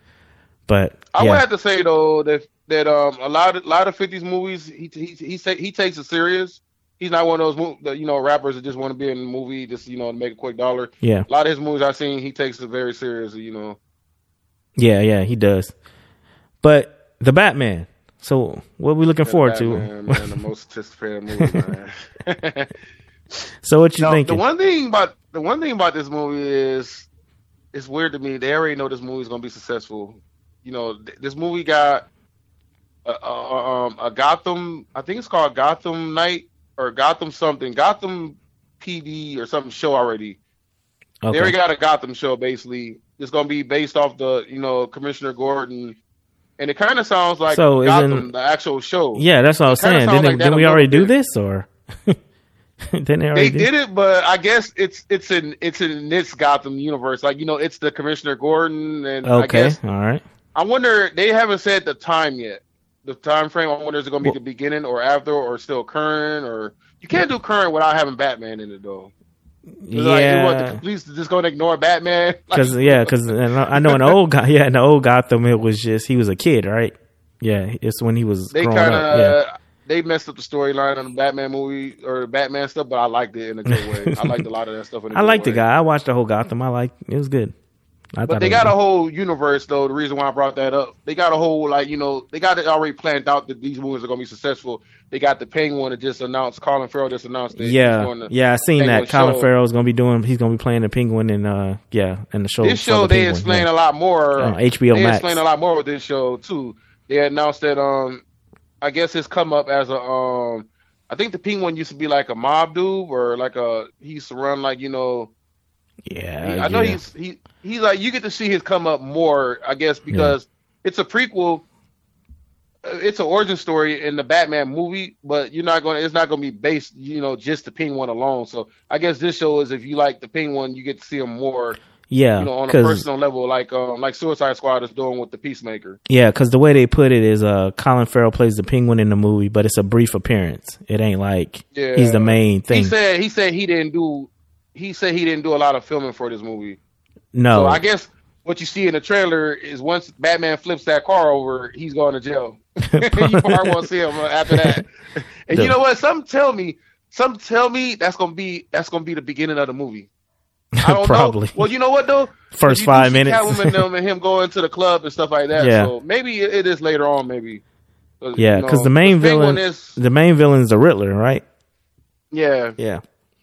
but I yeah, would have to say though that that um a lot of lot of fifties movies he he he say, he takes it serious. He's not one of those mo- the, you know rappers that just want to be in the movie just you know to make a quick dollar. yeah, A lot of his movies I've seen he takes it very seriously. You know. yeah, yeah. He does. But the Batman. So what are we looking Yeah, forward Batman, to? man, the most anticipated movie, man. So what you No, thinking? the one thing about the one thing about this movie is it's weird to me. They already know this movie is gonna be successful. You know, th- this movie got a, a, um, a Gotham. I think it's called Gotham Night or Gotham something. Gotham P D or something show already. They Okay. already got a Gotham show basically. It's gonna be based off the you know Commissioner Gordon, and it kind of sounds like So isn't- Gotham, the actual show. Yeah, that's what I was It kinda saying. sounds Didn't, like that didn't a we little already do bit. this or? Didn't they already They do? did it, but I guess it's it's in it's in this Gotham universe. Like you know, it's the Commissioner Gordon, and I Okay, guess all right. I wonder they haven't said the time yet. The time frame. I wonder is it going to be Well- the beginning or after or still current or you can't do current without having Batman in it though. It's like, Yeah. what, the police just going to ignore Batman? Like, Because yeah, because I know in the old Go- yeah in the old Gotham it was just he was a kid, right? Yeah, it's when he was they growing kind up. Yeah, of they messed up the storyline on the Batman movie or the Batman stuff, but I liked it in a good way. I liked a lot of that stuff. In a I good liked the way. guy. I watched the whole Gotham. I like it was good. I But thought they it was got a good. whole universe, though. The reason why I brought that up, they got a whole, like, you know, they got it already planned out that these movies are going to be successful. They got the Penguin that just announced, Colin Farrell just announced that. Yeah, he's going to, yeah, I seen Penguin that. Colin show. Farrell's gonna be doing. He's gonna be playing the Penguin in uh yeah in the show. This for show, the they Penguin, explain yeah. a lot more. On H B O they Max. explain a lot more with this show, too. They announced that, um, I guess his come up as a, um, I think the Penguin used to be like a mob dude or like a, he used to run like, you know, Yeah, I know yeah. he's he he's like you get to see his come up more, I guess, because it's a prequel. uh, It's an origin story in the Batman movie, but you're not going. to It's not going to be based, you know, just the Penguin alone. So I guess this show is if you like the Penguin, you get to see him more, yeah, you know, on a 'cause- personal level, like um, like Suicide Squad is doing with the Peacemaker. yeah, because the way they put it is, uh, Colin Farrell plays the Penguin in the movie, but it's a brief appearance. It ain't like Yeah, he's the main thing. He said he said he didn't do. He said he didn't do a lot of filming for this movie. no, So I guess what you see in the trailer is once Batman flips that car over, he's going to jail. You probably won't see him after that. And you know what? Some tell me, some tell me that's gonna be that's gonna be the beginning of the movie. I don't Probably. know. Well, you know what though? First You do five see minutes. Catwoman and them and him going to the club and stuff like that. Yeah. So maybe it it is later on. Maybe. yeah, because the main villain is the main villain is the Riddler, right? yeah. Yeah,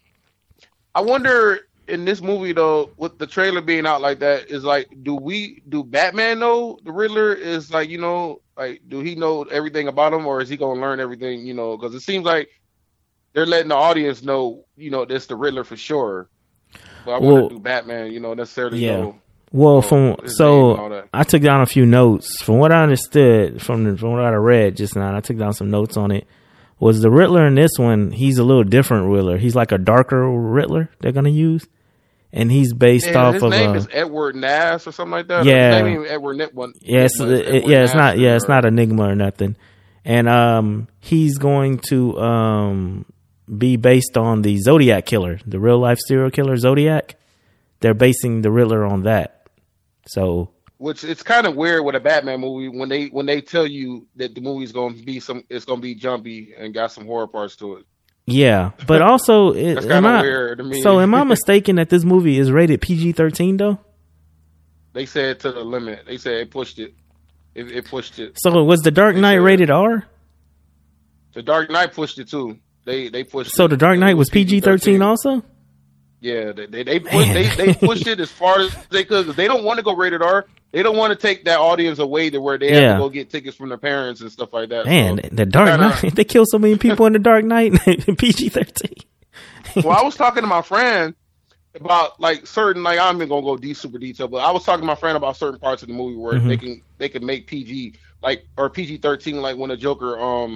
I wonder in this movie though, with the trailer being out like that, is like, do we do Batman know the Riddler is like, you know, like do he know everything about him, or is he gonna learn everything, you know? Because it seems like they're letting the audience know, you know, this the Riddler for sure. But I Well, wonder do Batman, you know, necessarily yeah. know. Well, Oh, from his name and so all that. I took down a few notes from what I understood from the, from what I read just now. And I took down some notes on it. Was the Riddler in this one? He's a little different Riddler. He's like a darker Riddler they're gonna use, and he's based Yeah, off his of name uh, is Edward Nass or something like that. Yeah. His name ain't Edward Nip one. yeah, it's, but it- Edward yeah, it's Nass not yeah, it's or- not Enigma or nothing. And um, he's going to um be based on the Zodiac killer, the real life serial killer Zodiac. They're basing the Riddler on that. So Which it's kind of weird with a Batman movie when they when they tell you that the movie's going to be some it's going to be jumpy and got some horror parts to it. yeah, but also, it, That's am kind of I, weird to me. so am I mistaken that this movie is rated P G thirteen though? They said to the limit. They said it pushed it. It, it pushed it. So was The Dark Knight said- rated R? The Dark Knight pushed it too. They they pushed. So it. The Dark It Knight was P G thirteen also? Yeah, they they they, push, Man. they they pushed it as far as they could. 'Cause they don't want to go rated R. They don't want to take that audience away to where they have Yeah. to go get tickets from their parents and stuff like that. Man, So, The Dark kinda- Knight, they killed so many people in The Dark Knight, P G thirteen. well, I was talking to my friend about like certain like I'm not gonna go deep super detail, but I was talking to my friend about certain parts of the movie where Mhm. they can they can make P G like or P G thirteen like when the Joker um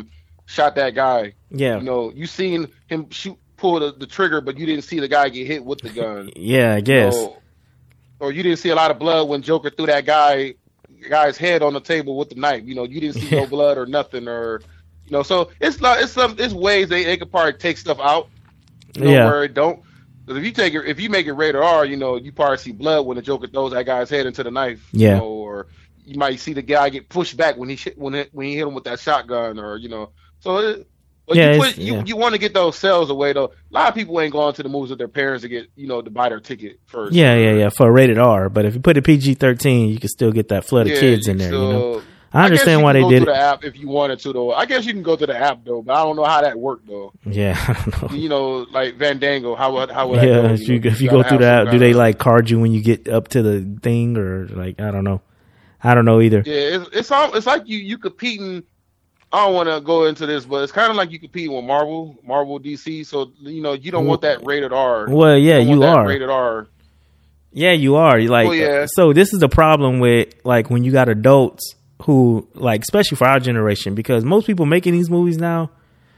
shot that guy. Yeah. You know, you seen him shoot, pull the, the trigger, but you didn't see the guy get hit with the gun. Yeah, I guess. You know, or you didn't see a lot of blood when Joker threw that guy guy's head on the table with the knife. You know, you didn't see no blood or nothing, or you know. So it's not. It's some. It's ways they, they could probably take stuff out. You know, yeah. Where it don't. Because if you take it, if you make it rated R, you know, you probably see blood when the Joker throws that guy's head into the knife. Yeah. You know, or you might see the guy get pushed back when he when it, when he hit him with that shotgun, or you know. So. It, But yeah, you, put, you, yeah. you want to get those sales away though. A lot of people ain't going to the movies with their parents to get you know to buy their ticket first. Yeah, yeah, yeah. For a rated R, but if you put a P G thirteen, you can still get that flood of Yeah, kids you in there. still- You know, I I understand guess why you they can did go to it. the app if you wanted to though. I guess you can go to the app though, but I don't know how that worked though. Yeah, I don't know. You know, like Vandango, how would how would that Yeah, go? if you, know, if you gotta go through have the some app, do they kinda- like card you when you get up to the thing, or like I don't know. I don't know either. Yeah, it's it's all it's like you you competing. I don't want to go into this, but it's kind of like you competing with Marvel, Marvel, D C. So you know you don't want that rated R. Well, yeah, don't you want that are. rated R. Yeah, you are. You like Oh, yeah. so this is the problem with like when you got adults who like especially for our generation, because most people making these movies now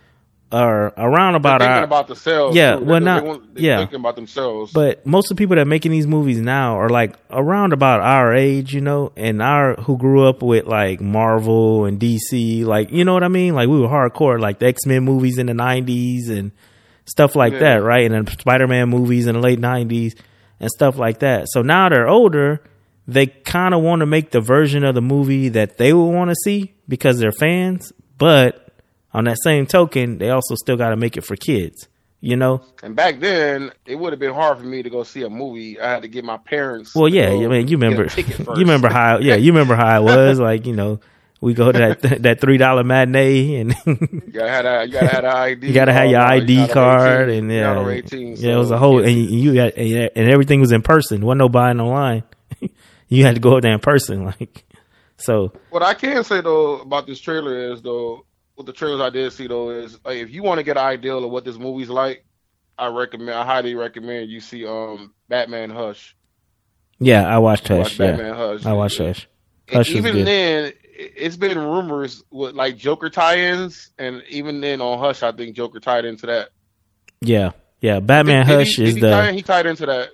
are around about They're thinking our about themselves. Yeah, too. well, They- not- they want- they're yeah. thinking about themselves. but most of the people that are making these movies now are like around about our age, you know, and our who grew up with like Marvel and D C, like you know what I mean? Like we were hardcore, like the X-Men movies in the nineties and stuff like Yeah. that, right? And then Spider-Man movies in the late nineties and stuff like that. So now they're older, they kind of want to make the version of the movie that they would want to see because they're fans, but on that same token, they also still got to make it for kids, you know? And back then, it would have been hard for me to go see a movie. I had to get my parents. Well, to yeah, go I mean, you get a remember, ticket you first. remember how, yeah, you remember how it was. Like, you know, we go to that that three dollar matinee, and You gotta have that. You gotta have an I D. you gotta have your card, I you D gotta card, eighteen, and you gotta yeah, eighteen, yeah, it was so- a whole, and you, you got, and yeah, and everything was in person. Wasn't no buying online. You had to go up there in person, like so. What I can say though about this trailer is though, what the trailers I did see though is, like, if you want to get an idea of what this movie's like, I recommend, I highly recommend you see um Batman Hush. Yeah, I watched Hush. Watch Yeah, Batman Hush. I watched And Hush. Hush was even good. then, it- it's been rumors with like Joker tie-ins, and even then on Hush, I think Joker tied into that. Yeah, yeah. Batman Did- did Hush he, is did he tie the in? He tied into that.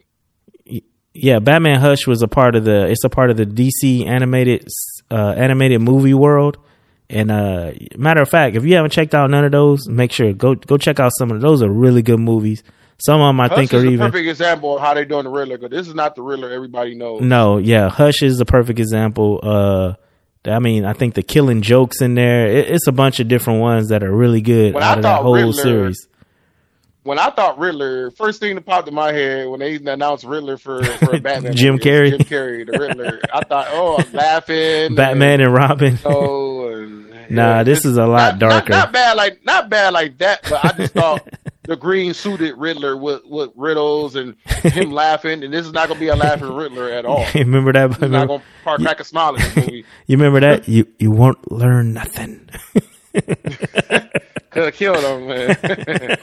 yeah. Batman Hush was a part of the. It's a part of the D C animated uh, animated movie world. And uh, matter of fact, if you haven't checked out none of those, make sure go go check out some of those. Are really good movies. Some of them I Hush think is are a even. perfect example of how they're doing the Riddler. Because this is not the Riddler everybody knows. No, yeah, Hush is a perfect example. Uh, I mean, I think the Killing Jokes in there. It, it's a bunch of different ones that are really good When out I of that thought whole Riddler- series. When I thought Riddler, first thing that popped in my head when they announced Riddler for, for a Batman, Jim movie, it Carrey. was Jim Carrey, the Riddler. I thought, oh, I'm laughing. Batman and Robin. Oh, and, Nah, this it's is a lot not, not- darker. Not, bad like not bad like that, but I just thought the green suited Riddler with, with riddles and him laughing, and this is not gonna be a laughing Riddler at all. He's Remember that? not Remember, gonna part crack a smile in this movie. you remember that? You you won't learn nothing. Could have killed him, man.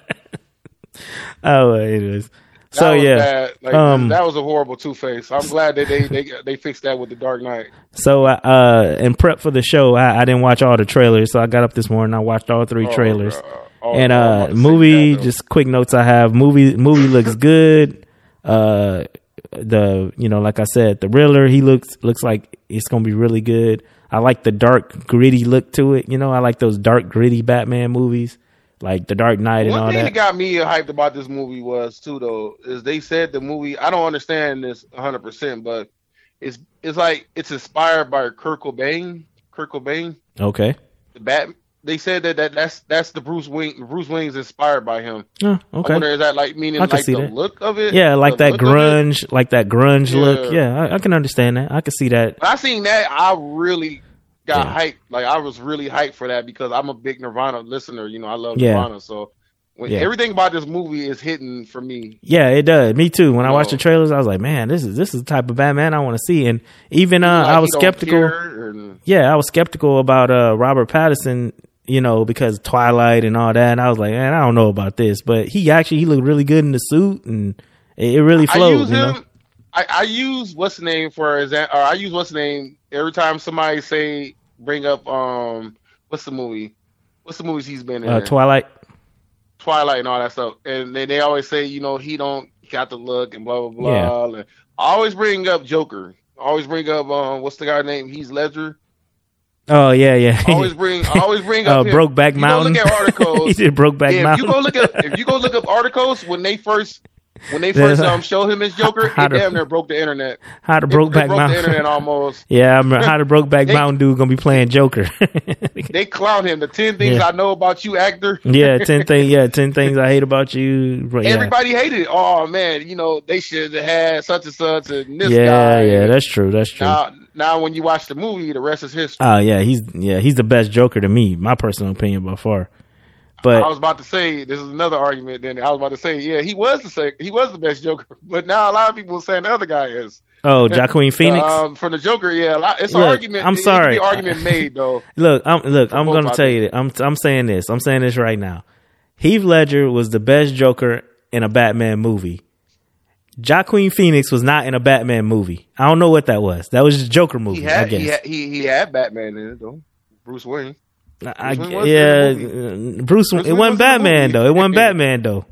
Oh, anyways. So That was yeah. bad. Like, Um, that was a horrible Two Face. I'm glad that they, they they fixed that with the Dark Knight. So uh, in prep for the show, I, I didn't watch all the trailers. So I got up this morning. I watched all three Oh, trailers. uh, oh, and I'm uh, about to say movie, that, though. just quick notes I have. Movie movie looks good. Uh, the you know, like I said, the Riddler, he looks looks like it's gonna be really good. I like the dark, gritty look to it. You know, I like those dark, gritty Batman movies, like The Dark Knight and One all thing that. that got me hyped about this movie was too, though, is they said the movie. I don't understand this one hundred percent, but it's it's like it's inspired by Kurt Cobain. Kurt Cobain, Okay. the Bat. They said that, that that's that's the Bruce Wayne. Bruce Wayne's inspired by him. Oh, I okay. wonder, is that like meaning I can like see the that. look of it? Yeah, like The that look of it? grunge, like that grunge Yeah. look. Yeah, I, I can understand that. I can see that. When I seen that, I really got Yeah. hyped. Like I was really hyped for that because I'm a big Nirvana listener. You know, I love Yeah. Nirvana. So when Yeah. everything about this movie is hitting for me. Yeah, it does. Me too. When I watched the Whoa. trailers, I was like, man, this is this is the type of Batman I want to see. And even uh, Like, I was he don't skeptical. care, and- Yeah, I was skeptical about uh, Robert Pattinson, you know, because Twilight and all that. And I was like, man, I don't know about this. But he actually he looked really good in the suit, and it, it really I flowed. use You him. know? I, I use what's the name for example. Or I use what's the name every time somebody say bring up um what's the movie what's the movies he's been in? Uh, Twilight. Twilight and all that stuff. And they, they always say, you know, he don't he got the look and blah blah blah. Yeah. And I always bring up Joker. I always bring up um, what's the guy's name? Heath Ledger. Oh yeah, yeah. I always bring, I always bring up uh, Brokeback Mountain. You go look at articles. He did Brokeback yeah, Mountain. If you go look at, if you go look up articles when they first, when they first um show him as Joker, how it to, damn near broke the internet. How to Brokeback broke Mountain? The internet almost. Yeah, I'm, how to Brokeback Mountain dude gonna be playing Joker. They clown him. The ten things yeah. I know about you, actor. yeah, ten things. Yeah, ten things I hate about you. Yeah. Everybody hated it. Oh man, you know they should have had such and such and this yeah, guy. Yeah, yeah, that's true. That's true. Now, now when you watch the movie, the rest is history. Oh yeah, he's yeah he's the best Joker to me. My personal opinion by far. But I was about to say this is another argument. Then I was about to say, yeah, he was the sec- he was the best Joker, but now a lot of people are saying the other guy is. Oh, Joaquin Phoenix um, from the Joker, yeah, a lot, it's look, an argument. I'm it, sorry, it can be argument made though. Look, I'm look, I'm going to tell you that I'm I'm saying this. I'm saying this right now. Heath Ledger was the best Joker in a Batman movie. Joaquin Phoenix was not in a Batman movie. I don't know what that was. That was just Joker movie. He had, I guess he had, he, he had Batman in it though. Bruce Wayne. I, yeah, Bruce. Bruce it wasn't Batman though. It wasn't Batman though.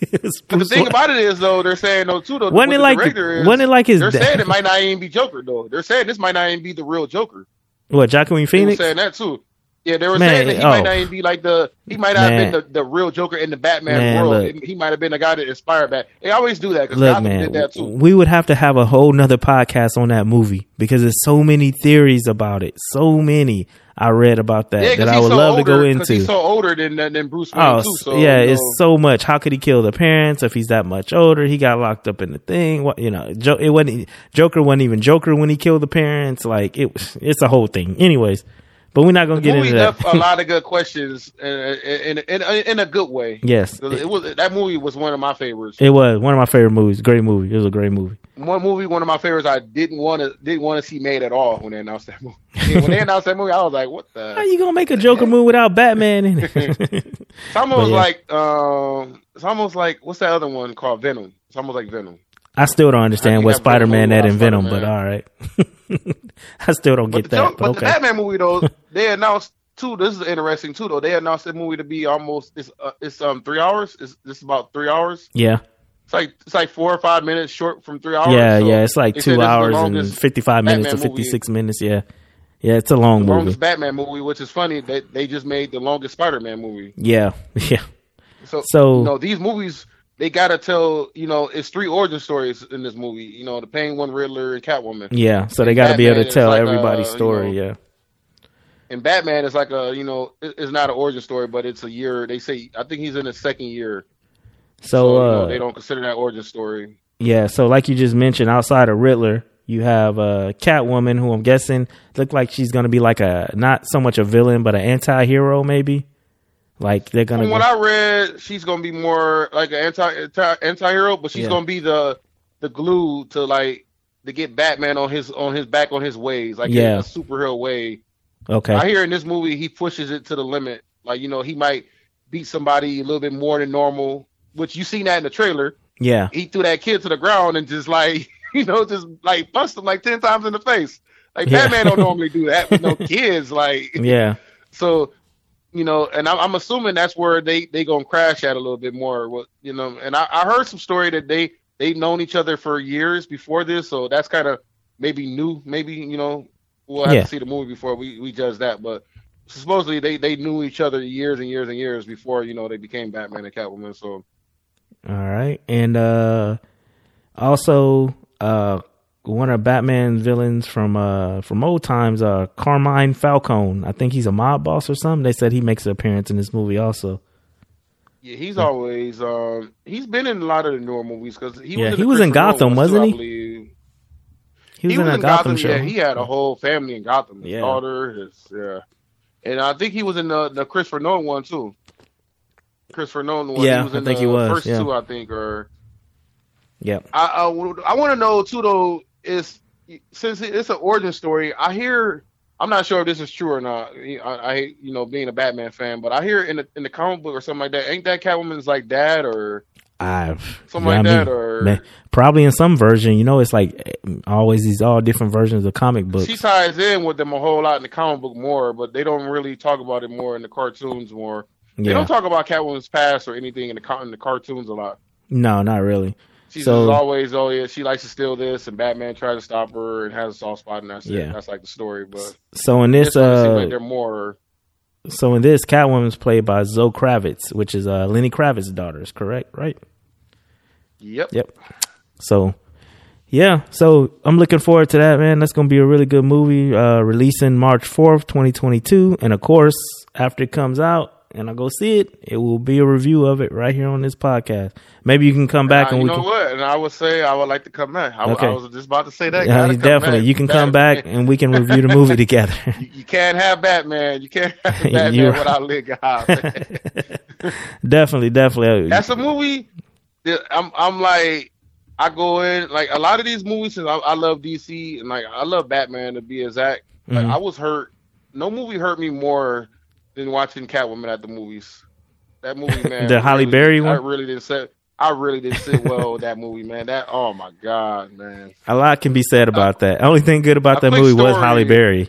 The thing about it is though, they're saying though too though. Wasn't it like? Is, wasn't it like his? They're da- saying it might not even be Joker though. They're saying this might not even be the real Joker. What, Joaquin Phoenix? They were saying that too. Yeah, they were Man, saying that he oh. might not even be like the. He might not Man. have been the, the real Joker in the Batman Man, world. look. He might have been the guy that inspired Bat. They always do that because Look, Gotham man, did that too. we would have to have a whole nother podcast on that movie because there's so many theories about it. So many I read about that Yeah, that I would so love older, to go into. He's so older than than Bruce Wayne Oh, too. So, yeah, you know. it's so much. How could he kill the parents if he's that much older? He got locked up in the thing. What you know, jo- it wasn't Joker wasn't even Joker when he killed the parents. Like it was, it's a whole thing. Anyways, but we're not gonna the get movie into that. left a lot of good questions in in, in, in, in a good way. Yes, it was that movie was one of my favorites. It was one of my favorite movies. Great movie. It was a great movie. One movie, one of my favorites. I didn't want to didn't want to see made at all when they announced that movie. Yeah, when they announced that movie, I was like, "What the? How you gonna make a Joker movie without Batman in it?" It's almost yeah. like um, it's almost like what's that other one called Venom? It's almost like Venom. I still don't understand what Spider-Man that in Venom, Spider-Man. but all right. I still don't But get the, that. but But the okay. Batman movie though, they announced too. This is interesting too though. They announced that movie to be almost it's uh, it's um three hours. It's this about three hours. Yeah. It's like it's like four or five minutes short from three hours. Yeah, so yeah. It's like they said two this is the hours and longest fifty-five minutes to Batman fifty-six minutes. Yeah. Yeah, it's a long the movie. longest Batman movie, which is funny that they just made the longest Spider-Man movie. Yeah. Yeah. So, So- you know, these movies they gotta tell. You know, it's three origin stories in this movie. You know, the Penguin, Riddler, and Catwoman. Yeah. So they And got to be able Batman to is tell like, everybody's uh, story. you know, Yeah. And Batman is like a, you know, it- it's not an origin story, but it's a year. They say I think he's in his second year. So, So, you know, uh, they don't consider that origin story. yeah. So like you just mentioned, outside of Riddler, you have uh, Catwoman, who I'm guessing looked like she's going to be like a, not so much a villain, but an anti-hero maybe. Like they're going to From what I read, she's gonna be more like an anti anti anti hero, but she's Yeah. gonna be the the glue to like to get Batman on his on his back on his ways, like Yeah. in a superhero way. Okay. I hear in this movie he pushes it to the limit. Like, you know, he might beat somebody a little bit more than normal, which you seen that in the trailer. Yeah. He threw that kid to the ground and just like, you know, just like bust him like ten times in the face. Like Yeah. Batman don't normally do that with no kids. Like, Yeah. so, you know, and I'm, I'm assuming that's where they they gonna crash at a little bit more. What you know, and I, I heard some story that they they've known each other for years before this, so that's kind of maybe new. Maybe you know, we'll have Yeah. to see the movie before we, we judge that. But supposedly they, they knew each other years and years and years before you know they became Batman and Catwoman. So All right. And uh also uh one of Batman's villains from uh from old times, uh Carmine Falcone. I think he's a mob boss or something. They said he makes an appearance in this movie also. yeah, he's always um he's been in a lot of the newer movies because he Yeah, was in he the was in Christopher Nolan Gotham, ones, too, wasn't I he? believe. He was He in was a in Gotham, Gotham, show. yeah. He had a whole family in Gotham. His Yeah. daughter, his yeah, and I think he was in the, the Christopher Nolan one too. Christopher Nolan one. Yeah, he was in I think the he was, first yeah. two, I think. Or Yep. I I, I want to know too though is since it's an origin story. I hear I'm not sure if this is true or not. I, I hate you know being a Batman fan, but I hear in the in the comic book or something like that. Ain't that Catwoman's like dad or I've something yeah, like I that? mean, Or Or Man, probably in some version, you know, it's like always these all different versions of comic books. She ties in with them a whole lot in the comic book more, but they don't really talk about it more in the cartoons more. They Yeah. don't talk about Catwoman's past or anything in the co- in the cartoons a lot. No, not really. She's So- just always, oh yeah, she likes to steal this, and Batman tries to stop her and has a soft spot, and that's Yeah. it. That's like the story. But So in this, this one, it seems uh, like they're more. so in this, Catwoman's played by Zoe Kravitz, which is uh, Lenny Kravitz's daughter. Is correct, right? Yep. Yep. So, yeah. So I'm looking forward to that, man. That's going to be a really good movie. Uh, releasing March fourth, twenty twenty-two. And of course, after it comes out and I go see it, it will be a review of it right here on this podcast. Maybe you can come back Uh, and you we know can. what? And I would say I would like to come back. I, w- Okay. I was just about to say that. Yeah, Gotta come definitely. back. You can come Batman. back and we can review the movie together. You, you can't have Batman. You can't have Batman You're- without Lid God. Definitely, definitely. That's a movie that I'm I'm like I go in like a lot of these movies. Since I, I love D C and like I love Batman to be exact. Like Mhm. I was hurt. No movie hurt me more than watching Catwoman at the movies. That movie, man. The Halle really- Berry I one? really didn't sit. I really didn't sit well with that movie, man. That oh my god, man. A lot can be said about that. Only thing good about a that quick movie was story. Halle Berry.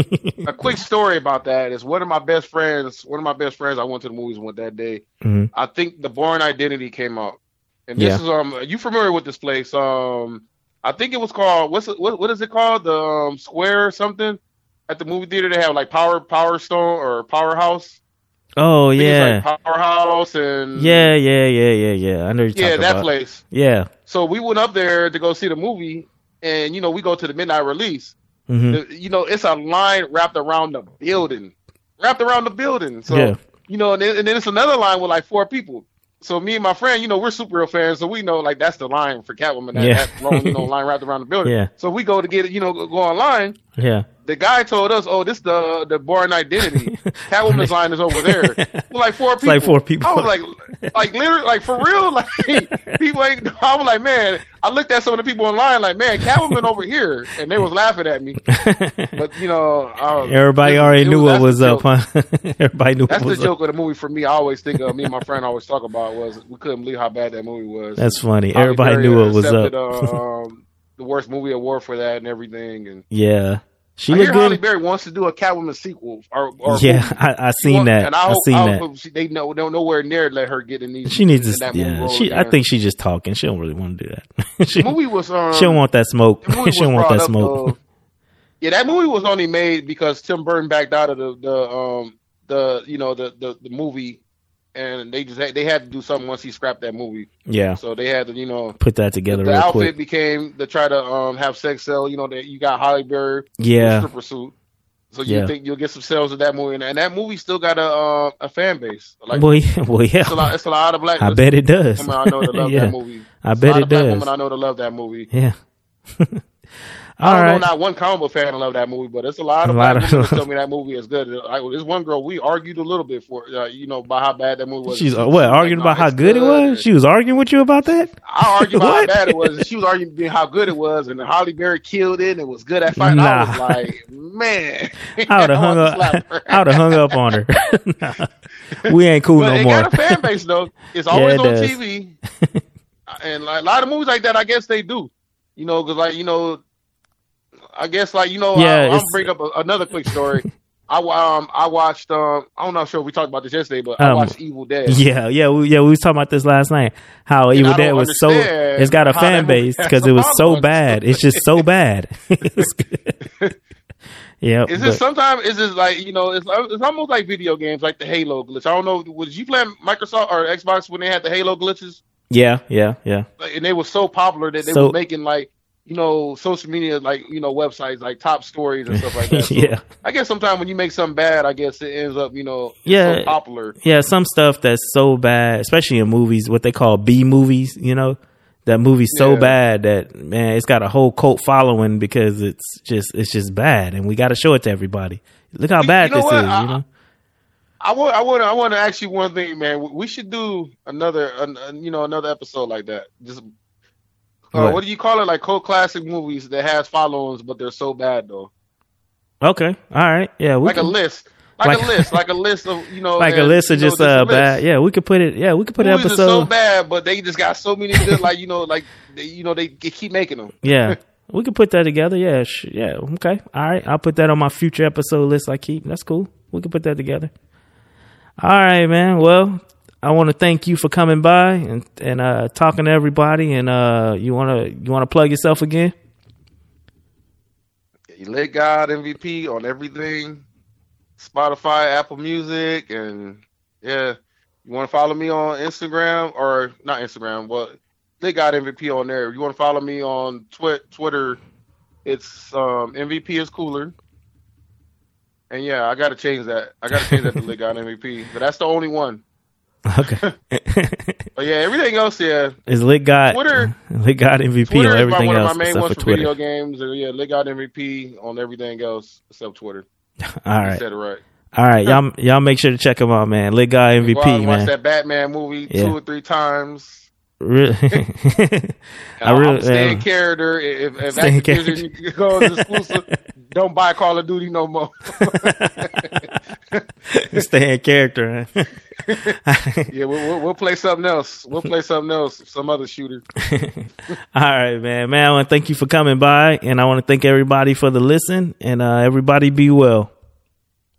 A quick story about that is one of my best friends. One of my best friends I went to the movies with that day. Mhm. I think The Bourne Identity came out, and Yeah. this is um. You familiar with this place? Um, I think it was called what's it, what what is it called? The um, Square or something at the movie theater. They have like Power Power Stone or Powerhouse. Oh I think yeah, it's like Powerhouse and yeah, yeah, yeah, yeah, yeah. I know what you're yeah, talking that about. place. Yeah. So we went up there to go see the movie, and you know we go to the midnight release. hmm The- you know, it's a line wrapped around the building, wrapped around the building. So, Yeah. you know, and then, and then it's another line with like four people. So me and my friend, you know, we're superhero fans, so we know like that's the line for Catwoman. That, Yeah. that long, you know, line wrapped around the building. Yeah. So we go to get it, you know, go go online. Yeah. The guy told us, "Oh, this the the Bourne Identity. Catwoman's line is over there." We're like four people. like four people. I was like, like literally, like for real, like people ain't. I was like, man. I looked at some of the people online, like, man, Catwoman over here, and they was laughing at me. But you know, uh, Everybody it- already it knew was- what was that's the up, joke. huh? Everybody knew That's what the was joke up. of the movie for me. I always think of me and my friend always talk about was we couldn't believe how bad that movie was. That's funny. Halle Everybody Berry knew what was accepted, up. uh, um, the worst movie award for that and everything. And Yeah. She I looked hear Halle good. Berry wants to do a Catwoman sequel. Or, or Yeah, movie. I, I She seen want- that. And I, I hope, seen I that. hope she, they know they're nowhere near let her get in these. She needs in to. that movie Yeah, role she. I again. think she's just talking. She don't really want to do that. she, the movie was. Um, she don't want that smoke. the movie She don't was want brought that up, smoke. uh, yeah, that movie was only made because Tim Burton backed out of the the um the you know the the, the movie, and they just had, they had to do something once he scrapped that movie. Yeah, So they had to you know put that together the real outfit quick. became to try to um have sex sell. You know that you got Halle Berry in a Yeah, stripper suit. So you Yeah. think you'll get some sales with that movie, and, and that movie still got a uh, a fan base. Like well, yeah, well, it's a lot, yeah. it's a lot of black. I bet it does. women I know that love Yeah. that movie. I It's a bet lot it of black does. women I know that love that movie. Yeah. I All don't right. know not one comic book fan to love that movie, but it's a lot of A black lot of- women that tell me that movie is good. Like, there's one girl we argued a little bit for, uh, you know, about how bad that movie was. She's She uh, was what like, arguing "No, about how it's good it was. She was arguing with you about that. I argued about What? how bad it was, and she was arguing about how good it was, and then Halle Berry killed it, and it was good at fight. I was Nah. like, man, I would have hung wanted to up. slap her. I would have hung up on her. Nah. We ain't cool But no it more. got a fan base though. It's Yeah, always it on does. T V, and like a lot of movies like that, I guess they do. You know, because like you know, I guess like you know, Yeah, I, I'll it's- bring up a, another quick story. I um I watched um I'm not sure if we talked about this yesterday, but I Um, watched Evil Dead. Yeah, yeah, we, yeah. We was talking about this last night. How And Evil I Dead don't was so. understand It's got a how fan that movie base has because a it was so follow-up. bad. It's just so bad. It's good. Yeah, Is it sometimes is it like you know it's it's almost like video games like the Halo glitch. I don't know. Was you playing Microsoft or Xbox when they had the Halo glitches? yeah, yeah, yeah. Like, and they were so popular that they So- were making like you know social media like you know websites like top stories and stuff like that. So Yeah. I guess sometimes when you make something bad, I guess it ends up you know it's Yeah. so popular. Yeah, some stuff that's so bad, especially in movies, what they call B movies, you know, that movie's so Yeah. bad that man, it's got a whole cult following because it's just it's just bad, and we got to show it to everybody. Look how You- bad you know this what? is, I- you know. I want I want I want to ask you one thing, man. We should do another an, an- you know another episode like that. Just uh, What? what do you call it? Like cult classic movies that has followings, but they're so bad though. Okay, all right, yeah, we Like a can, list. Like, Like- a list, like a list of you know, like a and, list of you know, just uh a list. bad. Yeah, we could put it. Yeah, we could put an Movies are episode. so bad, but they just got so many good. Like you know, like they, you know, they, they keep making them. Yeah, we could put that together. Yeah, sh- yeah. Okay, all right. I'll put that on my future episode list. I keep. That's cool. We could put that together. All right, man. Well, I want to thank you for coming by and and uh, talking to everybody. And uh, you wanna you wanna plug yourself again? Lit God M V P on everything, Spotify, Apple Music, and yeah, you want to follow me on Instagram or not Instagram, but Lit God M V P on there. You want to follow me on twi- Twitter? It's um, M V P is cooler. And yeah, I gotta change that. I gotta change that to Lit God M V P, but that's the only one. Okay. But yeah, everything else, yeah. Is Lit God Twitter- Lit God M V P Twitter on is everything one else of my main except ones for for Twitter? video games. And yeah, Lit God M V P on everything else except Twitter. All You right, said it right. all right. Y'all y'all make sure to check him out, man. Lit God M V Go out P, and watch man. that Batman movie Yeah. two or three times. Really, I I really am stay in man, character. If, if Stay in Activision goes exclusive, don't buy Call of Duty no more. stay in character. Huh? Yeah, we'll, we'll, we'll play something else. We'll play something else. Some other shooter. All right, man. Man, I want to thank you for coming by, and I want to thank everybody for the listen, and uh, everybody be well.